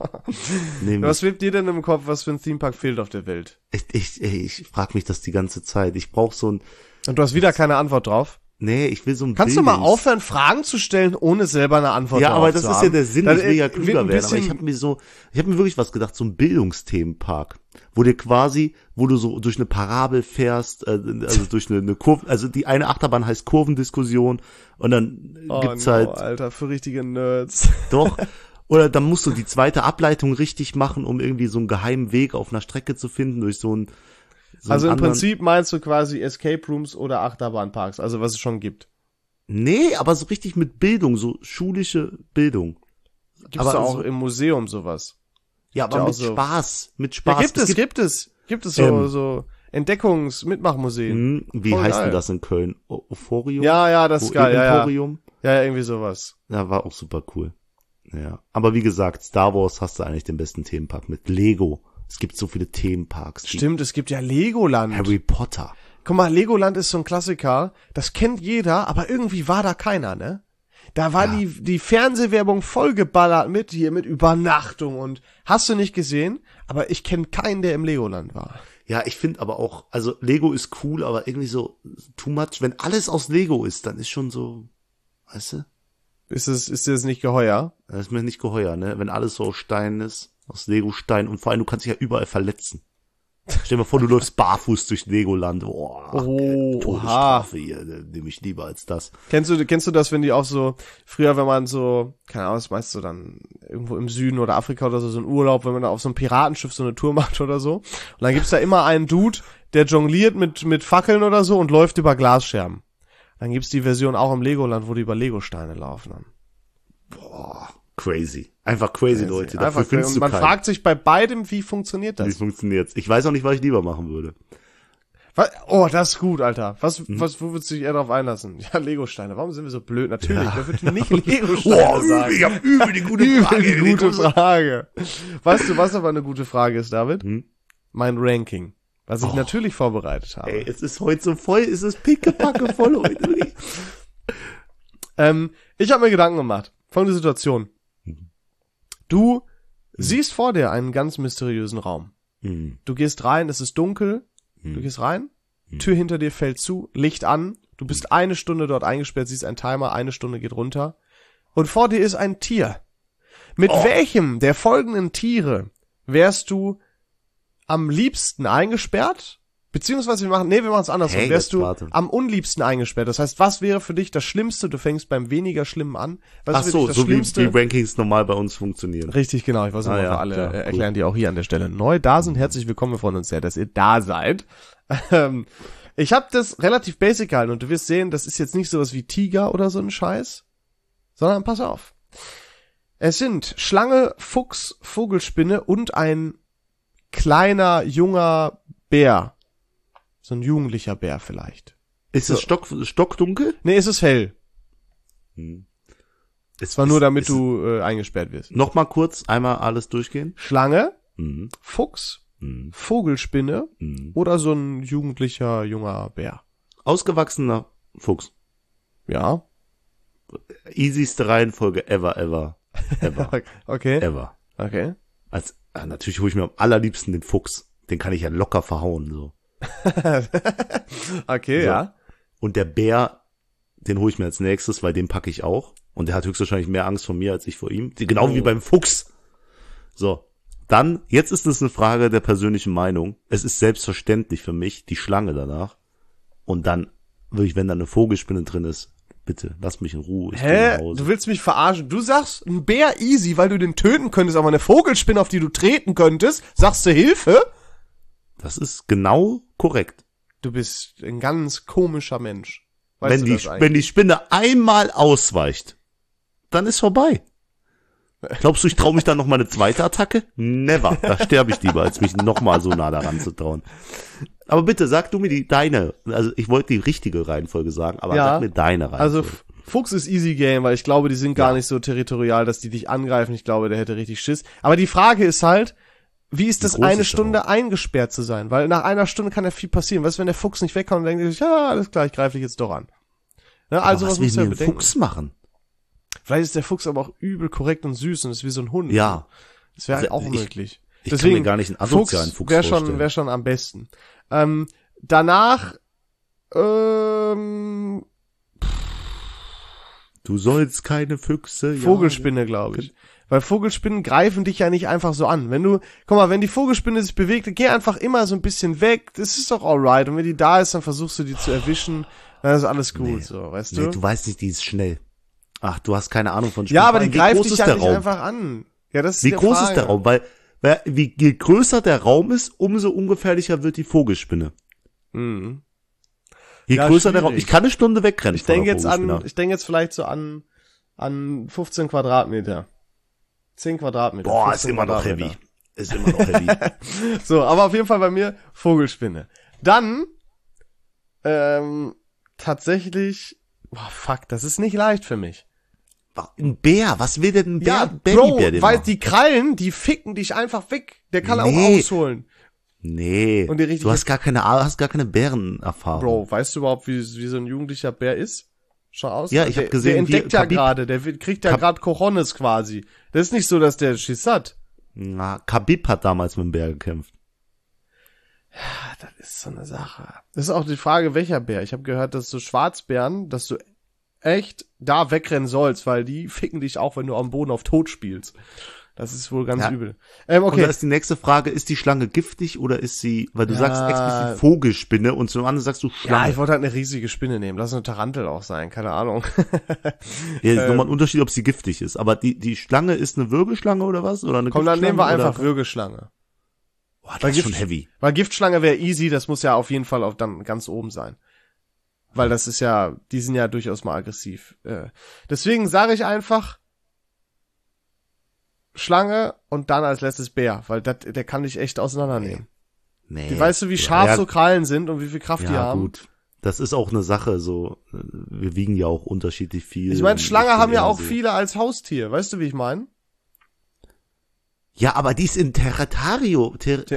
B: Was schwebt dir denn im Kopf, was für ein Themepark fehlt auf der Welt?
A: Ich frag mich das die ganze Zeit. Ich brauch so ein,
B: Und du hast wieder keine Antwort drauf?
A: nee, ich will so ein
B: Kannst du mal aufhören, Fragen zu stellen, ohne selber eine Antwort
A: Ja,
B: drauf
A: aber das
B: zu
A: ist
B: haben?
A: ja der Sinn,
B: Dann,
A: ich will ja
B: wird
A: klüger
B: ein
A: werden, aber
B: bisschen-
A: ich habe mir wirklich was gedacht, so ein Bildungsthemenpark, wo du so durch eine Parabel fährst, also durch eine Kurve, also die eine Achterbahn heißt Kurvendiskussion und dann gibt's halt,
B: Alter, für richtige Nerds.
A: doch, oder dann musst du die zweite Ableitung richtig machen, um irgendwie so einen geheimen Weg auf einer Strecke zu finden, durch so einen
B: Also im
A: anderen-
B: Prinzip meinst du quasi Escape Rooms oder Achterbahnparks, also was es schon gibt.
A: Nee, aber so richtig mit Bildung, so schulische Bildung.
B: Gibt's
A: Aber
B: da auch
A: so-
B: im Museum sowas?
A: Ja, aber
B: ja auch
A: mit
B: so-
A: Spaß, mit
B: Ja,
A: Spaß.
B: gibt es so Entdeckungs-Mitmachmuseen.
A: Wie
B: Voll
A: heißt
B: geil.
A: denn das in Köln? Euphorium?
B: Ja, das ist geil, ja.
A: Emporium?
B: Ja, irgendwie sowas.
A: Ja, war auch super cool. Ja. Aber wie gesagt, Star Wars hast du eigentlich den besten Themenpark mit Lego. Es gibt so viele Themenparks. Die-
B: Stimmt, es gibt ja Legoland.
A: Harry Potter.
B: Guck mal, Legoland ist so ein Klassiker, das kennt jeder, aber irgendwie war da keiner, ne? Da war die Fernsehwerbung vollgeballert mit Übernachtung und hast du nicht gesehen, aber ich kenne keinen, der im Legoland war.
A: Ja, ich finde aber auch, also Lego ist cool, aber irgendwie so too much. Wenn alles aus Lego ist, dann ist schon so, weißt du?
B: Ist dir das nicht geheuer?
A: Das ist mir nicht geheuer, ne? Wenn alles so aus Stein ist, aus Lego-Stein und vor allem, du kannst dich ja überall verletzen. Stell dir mal vor, du läufst barfuß durch Legoland. Boah,
B: Oh,
A: Todesstrafe hier, nehme ich lieber als das.
B: Kennst du das, wenn die auch so, früher, wenn man so, keine Ahnung, das meinst du dann irgendwo im Süden oder Afrika oder so ein Urlaub, wenn man da auf so einem Piratenschiff so eine Tour macht oder so. Und dann gibt's da immer einen Dude, der jongliert mit Fackeln oder so und läuft über Glasscherben. Dann gibt's die Version auch im Legoland, wo die über Legosteine laufen dann.
A: Boah, crazy. Einfach crazy, Leute. Dafür
B: Einfach,
A: findest
B: und
A: du
B: man
A: keinen.
B: fragt sich bei beidem, wie funktioniert
A: Wie
B: das?
A: funktioniert's? Ich weiß auch nicht, was ich lieber machen würde.
B: Oh, das ist gut, Alter.
A: Mhm.
B: Wo würdest du dich eher drauf einlassen? Ja, Legosteine. Warum sind wir so blöd? Natürlich, wer würde nicht Legosteine sagen?
A: ich hab übel die gute
B: Übel die gute Frage. Weißt du, was aber eine gute Frage ist, David?
A: Hm?
B: Mein Ranking. Was ich natürlich vorbereitet habe.
A: Ey, es ist heute so voll, es ist pickepacke voll heute. wirklich.
B: Ich habe mir Gedanken gemacht. Folgende Situation. Du siehst vor dir einen ganz mysteriösen Raum.
A: Hm.
B: Du gehst rein, es ist dunkel. Du gehst rein, Tür hinter dir fällt zu, Licht an. Du bist 1 Stunde dort eingesperrt, siehst einen Timer, 1 Stunde geht runter. Und vor dir ist ein Tier. Mit welchem der folgenden Tiere wärst du am liebsten eingesperrt? Beziehungsweise wir machen es andersrum.
A: Hey,
B: Wärst
A: jetzt
B: du
A: warte.
B: am unliebsten eingesperrt? Das heißt, was wäre für dich das Schlimmste? Du fängst beim weniger Schlimmen an. Was
A: Ach
B: ist für
A: so,
B: dich das
A: so wie
B: Schlimmste?
A: die Rankings normal bei uns funktionieren.
B: Richtig, genau. Ich weiß nicht,
A: Ah,
B: ob
A: ja,
B: wir alle
A: klar,
B: erklären, die auch hier an der Stelle neu da sind. Herzlich willkommen, wir freuen uns sehr, dass ihr da seid. Ich habe das relativ basic gehalten und du wirst sehen, das ist jetzt nicht sowas wie Tiger oder so ein Scheiß, sondern pass auf. Es sind Schlange, Fuchs, Vogelspinne und ein kleiner, junger Bär. So ein jugendlicher Bär vielleicht.
A: Ist es stockdunkel?
B: Nee, es ist hell.
A: Es
B: War nur damit du eingesperrt wirst.
A: Noch mal kurz, einmal alles durchgehen.
B: Schlange,
A: Mhm.
B: Fuchs,
A: Mhm.
B: Vogelspinne
A: Mhm.
B: oder so ein jugendlicher, junger Bär.
A: Ausgewachsener Fuchs.
B: Ja.
A: Easyste Reihenfolge ever.
B: Okay.
A: Ever.
B: Okay.
A: Natürlich hole ich mir am allerliebsten den Fuchs. Den kann ich ja locker verhauen, so.
B: Okay,
A: So.
B: ja.
A: Und der Bär, den hole ich mir als nächstes, weil den packe ich auch. Und der hat höchstwahrscheinlich mehr Angst vor mir als ich vor ihm. Genau wie beim Fuchs. So. Dann, jetzt ist es eine Frage der persönlichen Meinung. Es ist selbstverständlich für mich, die Schlange danach. Und dann, wirklich, wenn da eine Vogelspinne drin ist, bitte, lass mich in Ruhe. Ich gehe nach Hause.
B: Du willst mich verarschen. Du sagst, ein Bär easy, weil du den töten könntest, aber eine Vogelspinne, auf die du treten könntest, sagst du Hilfe?
A: Das ist genau korrekt.
B: Du bist ein ganz komischer Mensch. Weißt
A: Wenn
B: du
A: die,
B: das eigentlich?
A: wenn die Spinne einmal ausweicht, dann ist vorbei. Glaubst du, ich traue mich dann noch mal eine zweite Attacke? Never. Da sterbe ich lieber, als mich noch mal so nah daran zu trauen. Aber bitte, sag du mir deine. Also ich wollte die richtige Reihenfolge sagen, aber sag mir deine Reihenfolge.
B: Also Fuchs ist easy game, weil ich glaube, die sind gar nicht so territorial, dass die dich angreifen. Ich glaube, der hätte richtig Schiss. Aber die Frage ist halt, wie ist das, eine Stunde eingesperrt zu sein? Weil nach einer Stunde kann ja viel passieren. Was, wenn der Fuchs nicht wegkommt und denkt sich, ja, alles klar, ich greife dich jetzt doch an. Ne, also
A: was will mir ein Fuchs machen?
B: Vielleicht ist der Fuchs aber auch übel korrekt und süß und ist wie so ein Hund.
A: Ja.
B: Das wäre halt auch möglich.
A: Ich kann mir gar nicht einen asozialen Fuchs vorstellen.
B: Wäre schon am besten. Danach,
A: du sollst keine Füchse.
B: Vogelspinne, glaube ich. Weil Vogelspinnen greifen dich ja nicht einfach so an. Wenn die Vogelspinne sich bewegt, geh einfach immer so ein bisschen weg. Das ist doch alright. Und wenn die da ist, dann versuchst du die zu erwischen. Dann ist alles gut, so, weißt du?
A: Nee, du weißt nicht, die ist schnell. Ach, du hast keine Ahnung von
B: Spinnen. Ja, aber die greift dich ja nicht einfach an. Ja, das ist
A: wie groß ist der Raum? Weil je größer der Raum ist, umso ungefährlicher wird die Vogelspinne.
B: Mhm.
A: Je größer der Raum. Ich kann eine Stunde wegrennen.
B: Ich denke jetzt vielleicht so an 15 Quadratmeter. 10 Quadratmeter.
A: Boah, ist immer noch heavy. Ist immer noch heavy.
B: So, aber auf jeden Fall bei mir Vogelspinne. Dann, tatsächlich, das ist nicht leicht für mich.
A: Ein Bär, was will denn ein Bär?
B: Ja, Bro, weil die Krallen, die ficken dich einfach weg. Der kann auch ausholen.
A: Nee,
B: und
A: du hast gar keine Bärenerfahrung.
B: Bro, weißt du überhaupt, wie so ein jugendlicher Bär ist? Schau aus.
A: Ja, ich habe gesehen,
B: der entdeckt ja gerade, der kriegt ja gerade Cojones quasi. Das ist nicht so, dass der Schiss hat.
A: Na, Khabib hat damals mit dem Bär gekämpft.
B: Ja, das ist so eine Sache. Das ist auch die Frage, welcher Bär. Ich habe gehört, dass so Schwarzbären, dass du echt da wegrennen sollst, weil die ficken dich auch, wenn du am Boden auf Tot spielst. Das ist wohl ganz übel.
A: Okay. Und da ist die nächste Frage, ist die Schlange giftig oder ist sie, weil du sagst explizit Vogelspinne und zum anderen sagst du Schlange.
B: Ja, ich wollte halt eine riesige Spinne nehmen. Lass eine Tarantel auch sein, keine Ahnung.
A: Ja, ist nochmal ein Unterschied, ob sie giftig ist. Aber die Schlange ist eine Wirbelschlange oder was? Oder eine
B: Giftschlange? Komm, dann nehmen wir einfach Wirbelschlange.
A: Boah, das ist schon heavy.
B: Weil Giftschlange wäre easy, das muss ja auf jeden Fall auch dann ganz oben sein. Weil das ist ja, die sind ja durchaus mal aggressiv. Deswegen sage ich einfach Schlange und dann als letztes Bär, weil der kann dich echt auseinandernehmen. Nee. Weißt du, wie scharf so Krallen sind und wie viel Kraft die haben? Ja, gut.
A: Das ist auch eine Sache, so, wir wiegen ja auch unterschiedlich viel.
B: Ich meine, Schlange haben ja auch viele als Haustier, weißt du, wie ich meine?
A: Ja, aber die ist im Territorium.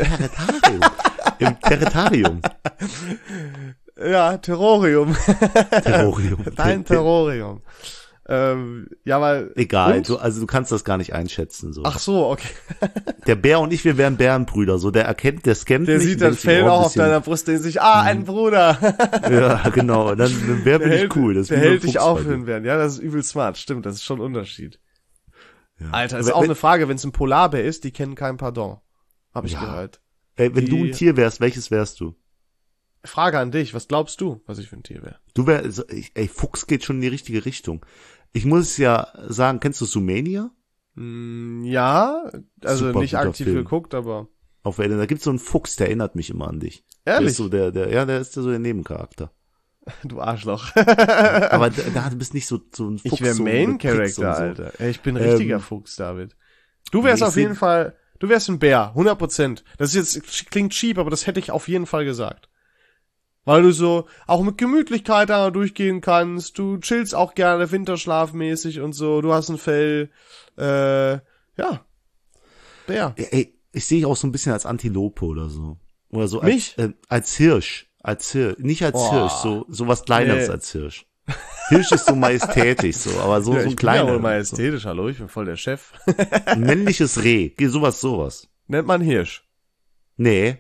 A: Im Territorium.
B: Ja, Terrorium.
A: Terrorium.
B: Dein Terrorium. Ja, weil.
A: Egal, du kannst das gar nicht einschätzen, so.
B: Ach so, okay.
A: Der Bär und ich, wir wären Bärenbrüder, so. Der scannt mich.
B: Der sieht das Fell auch auf deiner Brust, denkt sich, ein Bruder.
A: Ja, genau. Dann Bär bin ich cool. Das
B: der hält dich auf für den Bären. Ja, das ist übel smart. Stimmt, das ist schon ein Unterschied. Ja. Alter, ist auch eine Frage, wenn es ein Polarbär ist, die kennen kein Pardon. Hab ich gehört.
A: Ey, wenn du ein Tier wärst, welches wärst du?
B: Frage an dich, was glaubst du, was ich für ein Tier wäre?
A: Du wärst, Fuchs geht schon in die richtige Richtung. Ich muss ja sagen, kennst du Sumania?
B: Ja, also super nicht aktiv Film. Geguckt, aber.
A: Da gibt's so einen Fuchs, der erinnert mich immer an dich.
B: Ehrlich?
A: Der ist so der Nebencharakter.
B: Du Arschloch.
A: Aber du bist nicht so ein Fuchs.
B: Ich wäre Main Character, so. Alter. Ich bin ein richtiger Fuchs, David. Du wärst auf jeden Fall, du wärst ein Bär, 100%. Das ist jetzt, klingt cheap, aber das hätte ich auf jeden Fall gesagt. Weil du so auch mit Gemütlichkeit da durchgehen kannst, du chillst auch gerne winterschlafmäßig und so, du hast ein Fell, ja, Bär.
A: Ey, ich sehe dich auch so ein bisschen als Antilope oder so. Oder so
B: Mich?
A: Als Hirsch. Nicht als Hirsch, so was Kleineres als Hirsch. Hirsch ist so majestätisch, so, aber so,
B: ja,
A: so ein
B: kleiner. Ich
A: kleiner.
B: bin ja wohl majestätisch, hallo, ich bin voll der Chef.
A: Ein männliches Reh, sowas.
B: Nennt man Hirsch?
A: Nee.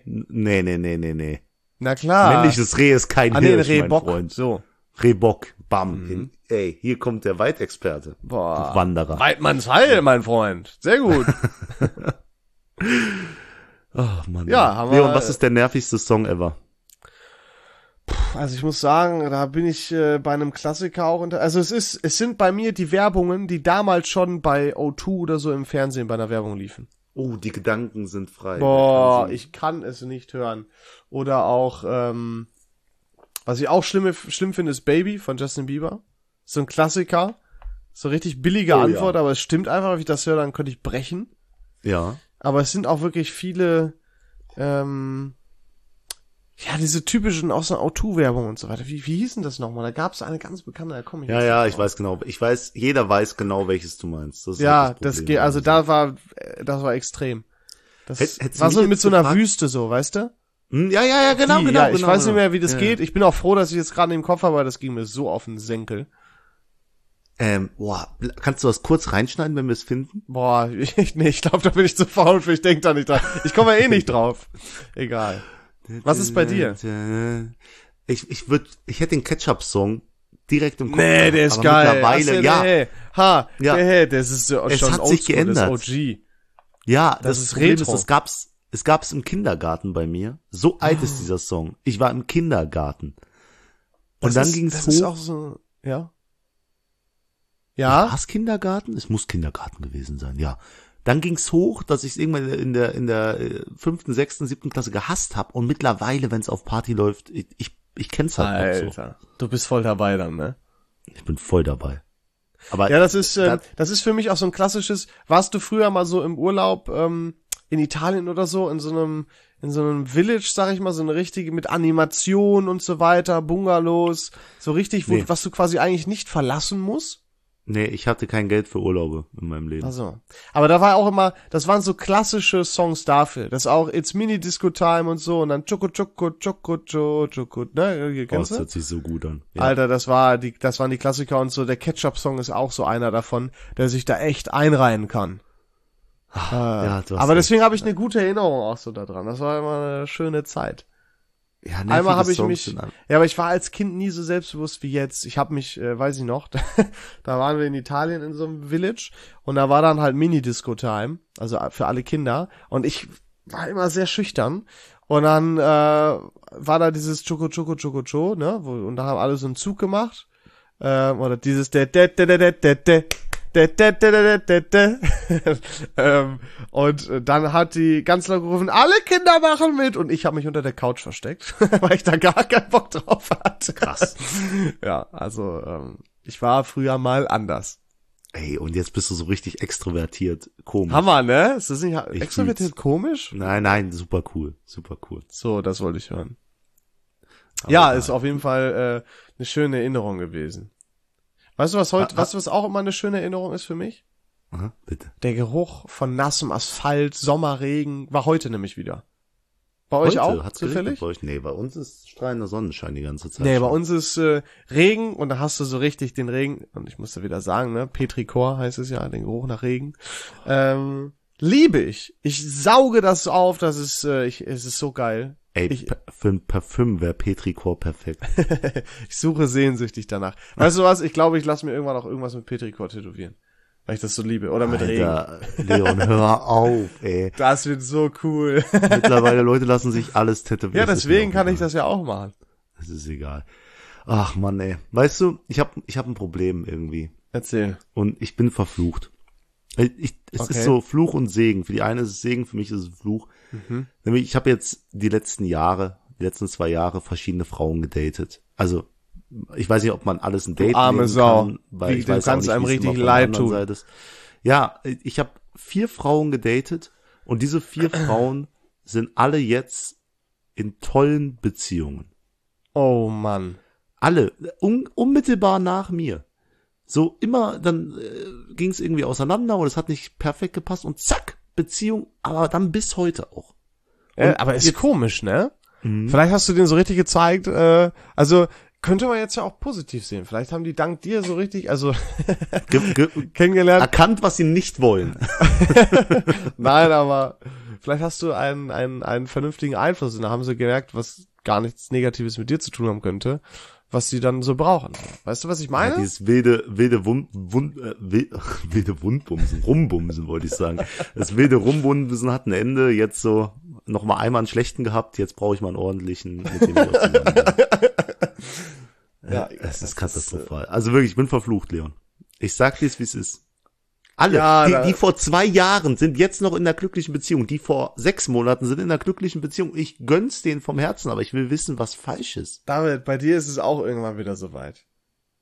B: Na klar.
A: Männliches Reh ist kein Hirsch,
B: Rehbock.
A: Mein Freund.
B: So.
A: Rehbock, bam. Ey, hier kommt der Weidexperte.
B: Boah.
A: Du Wanderer.
B: Weidmanns Heil, mein Freund. Sehr gut.
A: Ach, Mann.
B: Ja, haben wir.
A: Leon, was ist der nervigste Song ever?
B: Also ich muss sagen, da bin ich bei einem Klassiker auch also es sind bei mir die Werbungen, die damals schon bei O2 oder so im Fernsehen bei einer Werbung liefen.
A: Oh, die Gedanken sind frei.
B: Boah, ich kann es nicht hören. Oder auch, was ich auch schlimm finde, ist Baby von Justin Bieber. So ein Klassiker. So richtig billige Antwort, aber es stimmt einfach, wenn ich das höre, dann könnte ich brechen.
A: Ja.
B: Aber es sind auch wirklich viele, diese typischen aus der Auto-Werbung und so weiter. Wie hieß denn das nochmal? Da gab es eine ganz bekannte, da komme ich nicht
A: Ja,
B: drauf.
A: ich weiß genau. Jeder weiß genau, welches du meinst. Das ist
B: Ja,
A: halt
B: das
A: Problem.
B: geht, also das war extrem. Das
A: Hättest
B: war
A: du
B: so
A: mich
B: mit
A: jetzt
B: so einer
A: gefragt-
B: Wüste so, weißt du?
A: Ja, genau,
B: Die,
A: genau.
B: ja, ich
A: genau,
B: weiß nicht
A: genau.
B: mehr, wie das
A: Ja.
B: geht. Ich bin auch froh, dass ich jetzt gerade im Kopf habe, weil das ging mir so auf den Senkel.
A: Kannst du das kurz reinschneiden, wenn wir es finden?
B: Boah, ich glaube, da bin ich zu faul für, ich denk da nicht dran. Ich komme ja eh nicht drauf. Egal. Was ist bei dir?
A: Ich hätte den Ketchup-Song direkt im Kopf.
B: Nee, der ist
A: aber
B: geil.
A: Mittlerweile, ja.
B: Nee. Das ist so
A: Es
B: schon
A: hat sich
B: oldschool, das
A: geändert.
B: OG.
A: Ja,
B: Das
A: das
B: ist
A: Problem
B: Retro.
A: ist, es gab's im Kindergarten bei mir. So alt ist dieser Song. Ich war im Kindergarten. Und dann ging's
B: Das ist
A: hoch.
B: auch so, ja. Ja?
A: War's Kindergarten? Es muss Kindergarten gewesen sein, ja. Dann ging's hoch, dass ich es irgendwann in der 5., 6., 7. Klasse gehasst habe. Und mittlerweile, wenn es auf Party läuft, ich kenn's halt noch so.
B: Alter, du bist voll dabei dann, ne?
A: Ich bin voll dabei. Aber
B: Ja, das ist für mich auch so ein klassisches, warst du früher mal so im Urlaub in Italien oder so, in so einem Village, sag ich mal, so eine richtige mit Animation und so weiter, Bungalows, so richtig,
A: Nee.
B: was du quasi eigentlich nicht verlassen musst?
A: nee, ich hatte kein Geld für Urlaube in meinem Leben.
B: Also, aber da war auch immer, das waren so klassische Songs dafür. Das auch It's Mini Disco Time und so und dann Choco Choco Choco Choco Choco, ne?
A: Oh, das
B: Kennst du?
A: hört sich so gut an. Ja.
B: Alter, das waren die Klassiker und so. Der Ketchup-Song ist auch so einer davon, der sich da echt einreihen kann.
A: ja, du hast
B: Aber
A: recht.
B: deswegen habe ich eine gute Erinnerung auch so daran. Das war immer eine schöne Zeit.
A: Ja,
B: Einmal habe ich
A: Songs
B: mich,
A: sind
B: ja, aber ich war als Kind nie so selbstbewusst wie jetzt. Ich habe mich, weiß ich noch, da waren wir in Italien in so einem Village und da war dann halt Mini-Disco-Time, also für alle Kinder und ich war immer sehr schüchtern und dann war da dieses Choco Choco Choco Cho, ne, und da haben alle so einen Zug gemacht oder dieses und dann hat die ganz laut gerufen, alle Kinder machen mit und ich habe mich unter der Couch versteckt, weil ich da gar keinen Bock drauf hatte.
A: Krass.
B: Ja, also ich war früher mal anders.
A: Ey, und jetzt bist du so richtig extrovertiert. Komisch.
B: Hammer, ne? Ist das nicht
A: Ich
B: extrovertiert
A: fühl's.
B: komisch?
A: Nein, super cool. Super cool.
B: So, das wollte ich hören.
A: Aber
B: Ja,
A: egal.
B: ist auf jeden Fall eine schöne Erinnerung gewesen. Weißt du, was auch immer eine schöne Erinnerung ist für mich?
A: Aha, bitte.
B: Der Geruch von nassem Asphalt, Sommerregen, war heute nämlich wieder. Bei euch
A: Heute
B: auch
A: hat's
B: zufällig?
A: geregnet bei euch? Nee, bei uns ist strahlender Sonnenschein die ganze Zeit.
B: Nee,
A: schon.
B: bei uns ist Regen und da hast du so richtig den Regen, und ich musste wieder sagen, ne, Petrichor heißt es ja, den Geruch nach Regen. Liebe ich. Ich sauge das auf, das ist, es ist so geil.
A: Ey, für ein Parfüm wäre Petrichor perfekt.
B: Ich suche sehnsüchtig danach. Weißt du was? Ich glaube, ich lasse mir irgendwann auch irgendwas mit Petrichor tätowieren. Weil ich das so liebe. Oder mit Regen.
A: Alter, Leon, hör auf, ey.
B: Das wird so cool.
A: Mittlerweile Leute lassen sich alles tätowieren.
B: Ja,
A: Das ist mir
B: deswegen
A: auch
B: kann ich
A: egal.
B: das ja auch machen.
A: Das ist egal. Ach Mann, ey. Weißt du, ich hab ein Problem irgendwie.
B: Erzähl.
A: Und ich bin verflucht. Es
B: Okay.
A: ist so Fluch und Segen. Für die eine ist es Segen, für mich ist es Fluch. Nämlich, ich habe jetzt die letzten 2 Jahre verschiedene Frauen gedatet. Also, ich weiß nicht, ob man alles ein Date
B: arme
A: nehmen
B: Sau.
A: kann, weil
B: Wie,
A: ich
B: du
A: weiß auch
B: kannst
A: nicht,
B: einem
A: wie es
B: richtig
A: immer von der
B: leid
A: anderen
B: tun.
A: Seite ist. Ja, ich habe 4 Frauen gedatet und diese 4 Frauen sind alle jetzt in tollen Beziehungen.
B: Oh Mann.
A: Alle, unmittelbar nach mir. So immer, dann ging es irgendwie auseinander oder es hat nicht perfekt gepasst und zack, Beziehung, aber dann bis heute auch.
B: Aber ist komisch, ne? Vielleicht hast du den so richtig gezeigt, also könnte man jetzt ja auch positiv sehen. Vielleicht haben die dank dir so richtig, also kennengelernt.
A: Erkannt, was sie nicht wollen.
B: Nein, aber vielleicht hast du einen vernünftigen Einfluss und da haben sie gemerkt, was gar nichts Negatives mit dir zu tun haben könnte, was sie dann so brauchen. Weißt du, was ich meine?
A: Ja, dieses wilde Wundbumsen, Rumbumsen wollte ich sagen. Das wilde Rumbumsen hat ein Ende, jetzt so noch mal einmal einen schlechten gehabt, jetzt brauche ich mal einen ordentlichen, mit dem ich auch zusammen bin.
B: Ja,
A: Es ist katastrophal. Also wirklich, ich bin verflucht, Leon. Ich sag dir, wie es ist. Alle,
B: Ja,
A: die vor 2 Jahren sind jetzt noch in einer glücklichen Beziehung, die vor 6 Monaten sind in einer glücklichen Beziehung. Ich gönn's denen vom Herzen, aber ich will wissen, was falsch ist.
B: David, bei dir ist es auch irgendwann wieder soweit.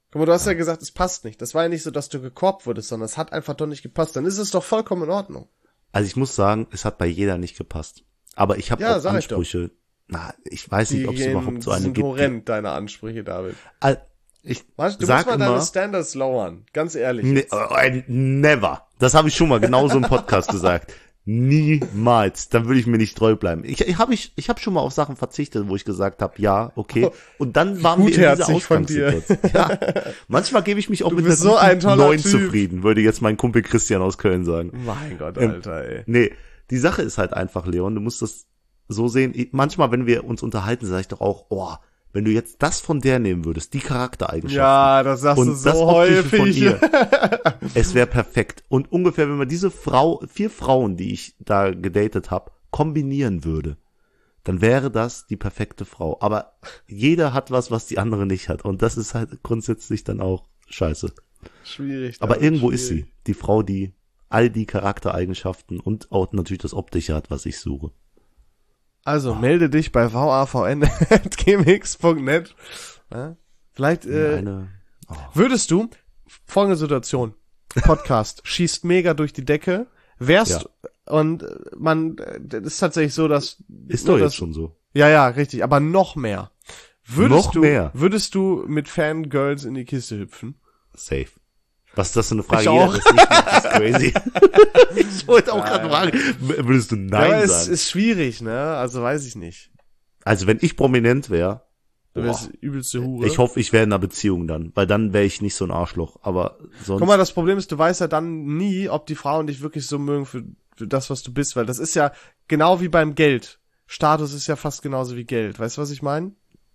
B: Guck mal, du hast ja gesagt, es passt nicht. Das war ja nicht so, dass du gekorbt wurdest, sondern es hat einfach doch nicht gepasst. Dann ist es doch vollkommen in Ordnung.
A: Also ich muss sagen, es hat bei jeder nicht gepasst. Aber ich habe auch Ansprüche. Ich weiß nicht, ob es überhaupt so eine
B: sind
A: gibt.
B: Horrend, deine Ansprüche, David.
A: Ich
B: du musst mal deine Standards lowern, ganz ehrlich.
A: Never. Das habe ich schon mal genauso im Podcast gesagt. Niemals. Dann würde ich mir nicht treu bleiben. Ich hab schon mal auf Sachen verzichtet, wo ich gesagt habe, ja, okay. Und dann waren wir in dieser Ausgangssituation. Ja. Manchmal gebe ich mich auch mit einer
B: so ein
A: 9
B: Typ.
A: zufrieden, würde jetzt mein Kumpel Christian aus Köln sagen.
B: Mein Gott, Alter, ey.
A: Nee, die Sache ist halt einfach, Leon, du musst das so sehen. Manchmal, wenn wir uns unterhalten, sage ich doch auch, oh, wenn du jetzt das von der nehmen würdest, die Charaktereigenschaften.
B: Ja, das sagst du so häufig.
A: Von ihr, es wäre perfekt. Und ungefähr, wenn man diese 4 Frauen, die ich da gedatet habe, kombinieren würde, dann wäre das die perfekte Frau. Aber jeder hat was die andere nicht hat. Und das ist halt grundsätzlich dann auch scheiße.
B: Schwierig.
A: Aber irgendwo ist sie. Die Frau, die all die Charaktereigenschaften und auch natürlich das Optische hat, was ich suche.
B: Also, melde dich bei vavn@gmx.net. Ja? Vielleicht, würdest du, folgende Situation, Podcast, schießt mega durch die Decke, und das ist tatsächlich so, dass...
A: Ist doch jetzt schon so.
B: Ja, richtig, aber noch mehr.
A: Mehr?
B: Würdest du mit Fangirls in die Kiste hüpfen?
A: Safe. Was ist das für eine Frage?
B: Ich auch.
A: Das ist crazy. Ich wollte auch gerade fragen, würdest du Nein sagen?
B: Es ist schwierig, ne? Also weiß ich nicht.
A: Also wenn ich prominent wäre,
B: du wärst übelste Hure.
A: Ich hoffe, ich wäre in einer Beziehung dann, weil dann wäre ich nicht so ein Arschloch, aber sonst...
B: Guck mal, das Problem ist, du weißt ja dann nie, ob die Frauen dich wirklich so mögen für das, was du bist, weil das ist ja genau wie beim Geld. Status ist ja fast genauso wie Geld. Weißt du, was ich meine?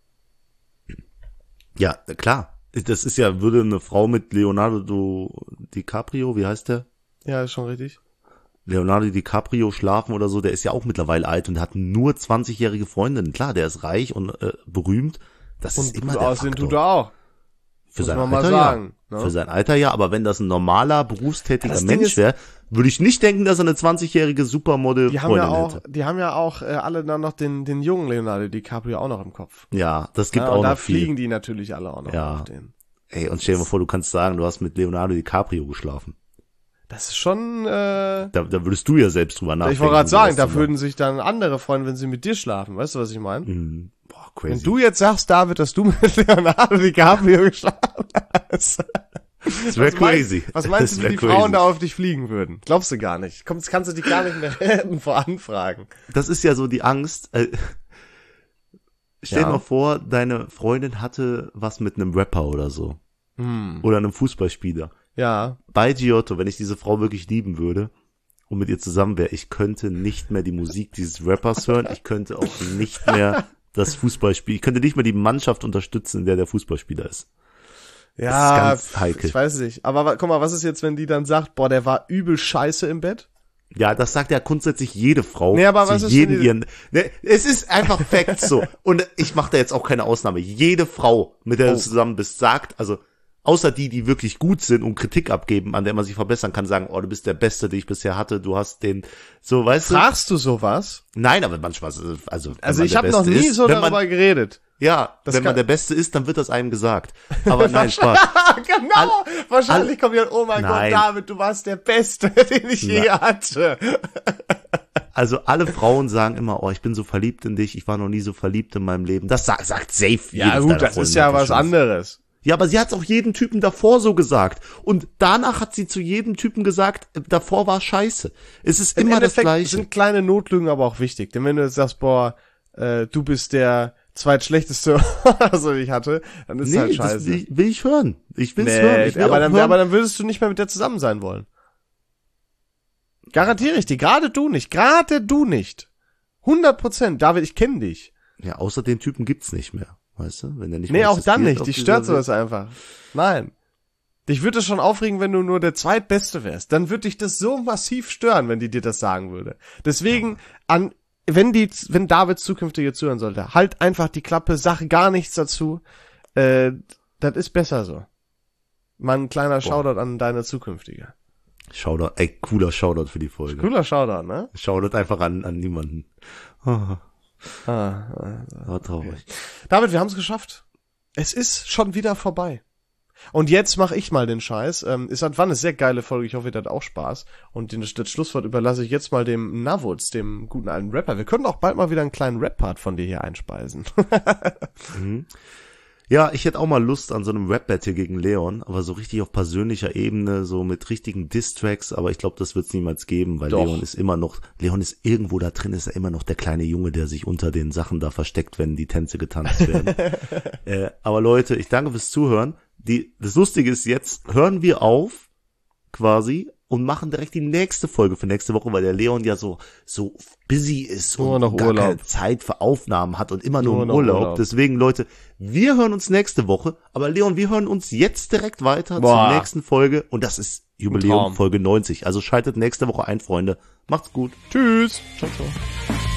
A: Ja, klar. Das ist ja, würde eine Frau mit Leonardo DiCaprio, wie heißt der?
B: Ja, ist schon richtig.
A: Leonardo DiCaprio schlafen oder so, der ist ja auch mittlerweile alt und hat nur 20-jährige Freundinnen. Klar, der ist reich und berühmt. Das ist immer der
B: aussehen
A: Faktor.
B: tut er auch.
A: Für
B: Muss
A: sein
B: man mal
A: Alter
B: sagen,
A: ja.
B: ne?
A: Für sein Alter ja, aber wenn das ein normaler, berufstätiger
B: Das Ding
A: Mensch
B: ist-
A: wäre, würde ich nicht denken, dass er eine 20-jährige Supermodel-Freundin hätte.
B: Die haben ja auch alle dann noch den jungen Leonardo DiCaprio auch noch im Kopf.
A: Ja, das gibt
B: Ja,
A: auch
B: und da
A: noch viel.
B: fliegen die natürlich alle auch noch
A: Ja.
B: auf den.
A: Ey, und stell dir mal vor, du kannst sagen, du hast mit Leonardo DiCaprio geschlafen.
B: Das ist schon,
A: Da würdest du ja selbst drüber nachdenken.
B: ich wollte gerade
A: wie
B: sagen,
A: das
B: da
A: zu
B: würden sich dann andere freuen, wenn sie mit dir schlafen. Weißt du, was ich meine?
A: machen. Boah,
B: Wenn
A: crazy.
B: du jetzt sagst, David, dass du mit Leonardo DiCaprio geschlafen hast.
A: Das wäre crazy.
B: Was meinst
A: Das
B: du,
A: wär
B: wie die
A: crazy.
B: Frauen da auf dich fliegen würden? Glaubst du gar nicht. Kannst du dich gar nicht mehr retten vor Anfragen.
A: Das ist ja so die Angst. Stell dir
B: Ja.
A: mal vor, deine Freundin hatte was mit einem Rapper oder so. Oder einem Fußballspieler.
B: Ja.
A: Bei Giotto, wenn ich diese Frau wirklich lieben würde und mit ihr zusammen wäre, ich könnte nicht mehr die Musik dieses Rappers hören. Ich könnte auch nicht mehr das Fußballspiel. Ich könnte nicht mehr die Mannschaft unterstützen, in der der Fußballspieler ist.
B: Ja,
A: Das ist ganz heikel.
B: ich weiß nicht. Aber guck mal, was ist jetzt, wenn die dann sagt, boah, der war übel scheiße im Bett?
A: Ja, das sagt ja grundsätzlich jede Frau.
B: Nee, aber
A: zu
B: was ist,
A: jedem
B: wenn die-
A: ihren, ne, es ist einfach Fact so. Und ich mache da jetzt auch keine Ausnahme. Jede Frau, mit der du zusammen bist, sagt, also außer die wirklich gut sind und Kritik abgeben, an der man sich verbessern kann, sagen, oh, du bist der Beste, den ich bisher hatte, du hast den, so, weißt du?
B: Fragst du sowas?
A: Nein, aber manchmal, also wenn
B: Ich
A: man
B: habe
A: der
B: noch
A: Beste
B: nie
A: ist,
B: so
A: wenn man,
B: darüber geredet.
A: ja,
B: Das
A: wenn man
B: kann-
A: der Beste ist, dann wird das einem gesagt. Aber nein, Spaß.
B: Genau. Wahrscheinlich kommt ja, oh mein
A: Nein.
B: Gott, David, du warst der Beste, den ich je hatte.
A: Also alle Frauen sagen immer, oh, ich bin so verliebt in dich, ich war noch nie so verliebt in meinem Leben. Das sagt safe
B: Ja
A: jedes
B: gut,
A: deiner
B: das ist
A: Freunde
B: ja
A: hat
B: was
A: schon.
B: anderes.
A: Ja, aber sie hat es auch jedem Typen davor so gesagt. Und danach hat sie zu jedem Typen gesagt, davor war scheiße. Es ist
B: Im
A: immer das
B: Endeffekt
A: Gleiche.
B: sind kleine Notlügen aber auch wichtig. Denn wenn du jetzt sagst, boah, du bist der zweitschlechteste, also ich hatte, dann ist halt
A: das
B: scheiße.
A: will ich hören. Ich will's hören. Ich will
B: aber,
A: auch
B: dann,
A: hören.
B: aber dann würdest du nicht mehr mit der zusammen sein wollen. Garantiere ich dir. Gerade du nicht. 100%. David, ich kenne dich.
A: Ja, außer den Typen gibt's nicht mehr. Weißt du? Wenn der nicht
B: Nee,
A: mehr
B: auch dann
A: existiert
B: nicht.
A: auf
B: Dich
A: dieser
B: stört
A: Welt.
B: sowas einfach. Nein. Dich würde es schon aufregen, wenn du nur der Zweitbeste wärst. Dann würde dich das so massiv stören, wenn die dir das sagen würde. Deswegen, wenn David zukünftige zuhören sollte, halt einfach die Klappe, sag gar nichts dazu. Das ist besser so. Mal ein kleiner Shoutout an deine zukünftige.
A: Shoutout, cooler Shoutout für die Folge.
B: Cooler Shoutout, ne?
A: Shoutout einfach an niemanden. War traurig.
B: David, wir haben es geschafft. Es ist schon wieder vorbei. Und jetzt mache ich mal den Scheiß. War eine sehr geile Folge. Ich hoffe, ihr hattet auch Spaß. Und das Schlusswort überlasse ich jetzt mal dem Navutz, dem guten alten Rapper. Wir können auch bald mal wieder einen kleinen Rap-Part von dir hier einspeisen.
A: Ja, ich hätte auch mal Lust an so einem Rap-Battle gegen Leon, aber so richtig auf persönlicher Ebene, so mit richtigen Diss-Tracks, aber ich glaube, das wird es niemals geben, weil
B: Doch.
A: Leon ist irgendwo da drin, ist er immer noch der kleine Junge, der sich unter den Sachen da versteckt, wenn die Tänze getanzt werden. Aber Leute, ich danke fürs Zuhören. Das Lustige ist, jetzt hören wir auf, quasi, und machen direkt die nächste Folge für nächste Woche, weil der Leon ja so busy ist
B: Nur
A: und
B: noch
A: gar
B: Urlaub.
A: keine Zeit für Aufnahmen hat und immer nur im
B: noch
A: Urlaub. Deswegen, Leute, wir hören uns nächste Woche, aber Leon, wir hören uns jetzt direkt weiter
B: Boah.
A: zur nächsten Folge und das ist Jubiläum
B: Traum.
A: Folge 90. Also schaltet nächste Woche ein, Freunde. Macht's gut.
B: Tschüss.
A: Ciao, ciao.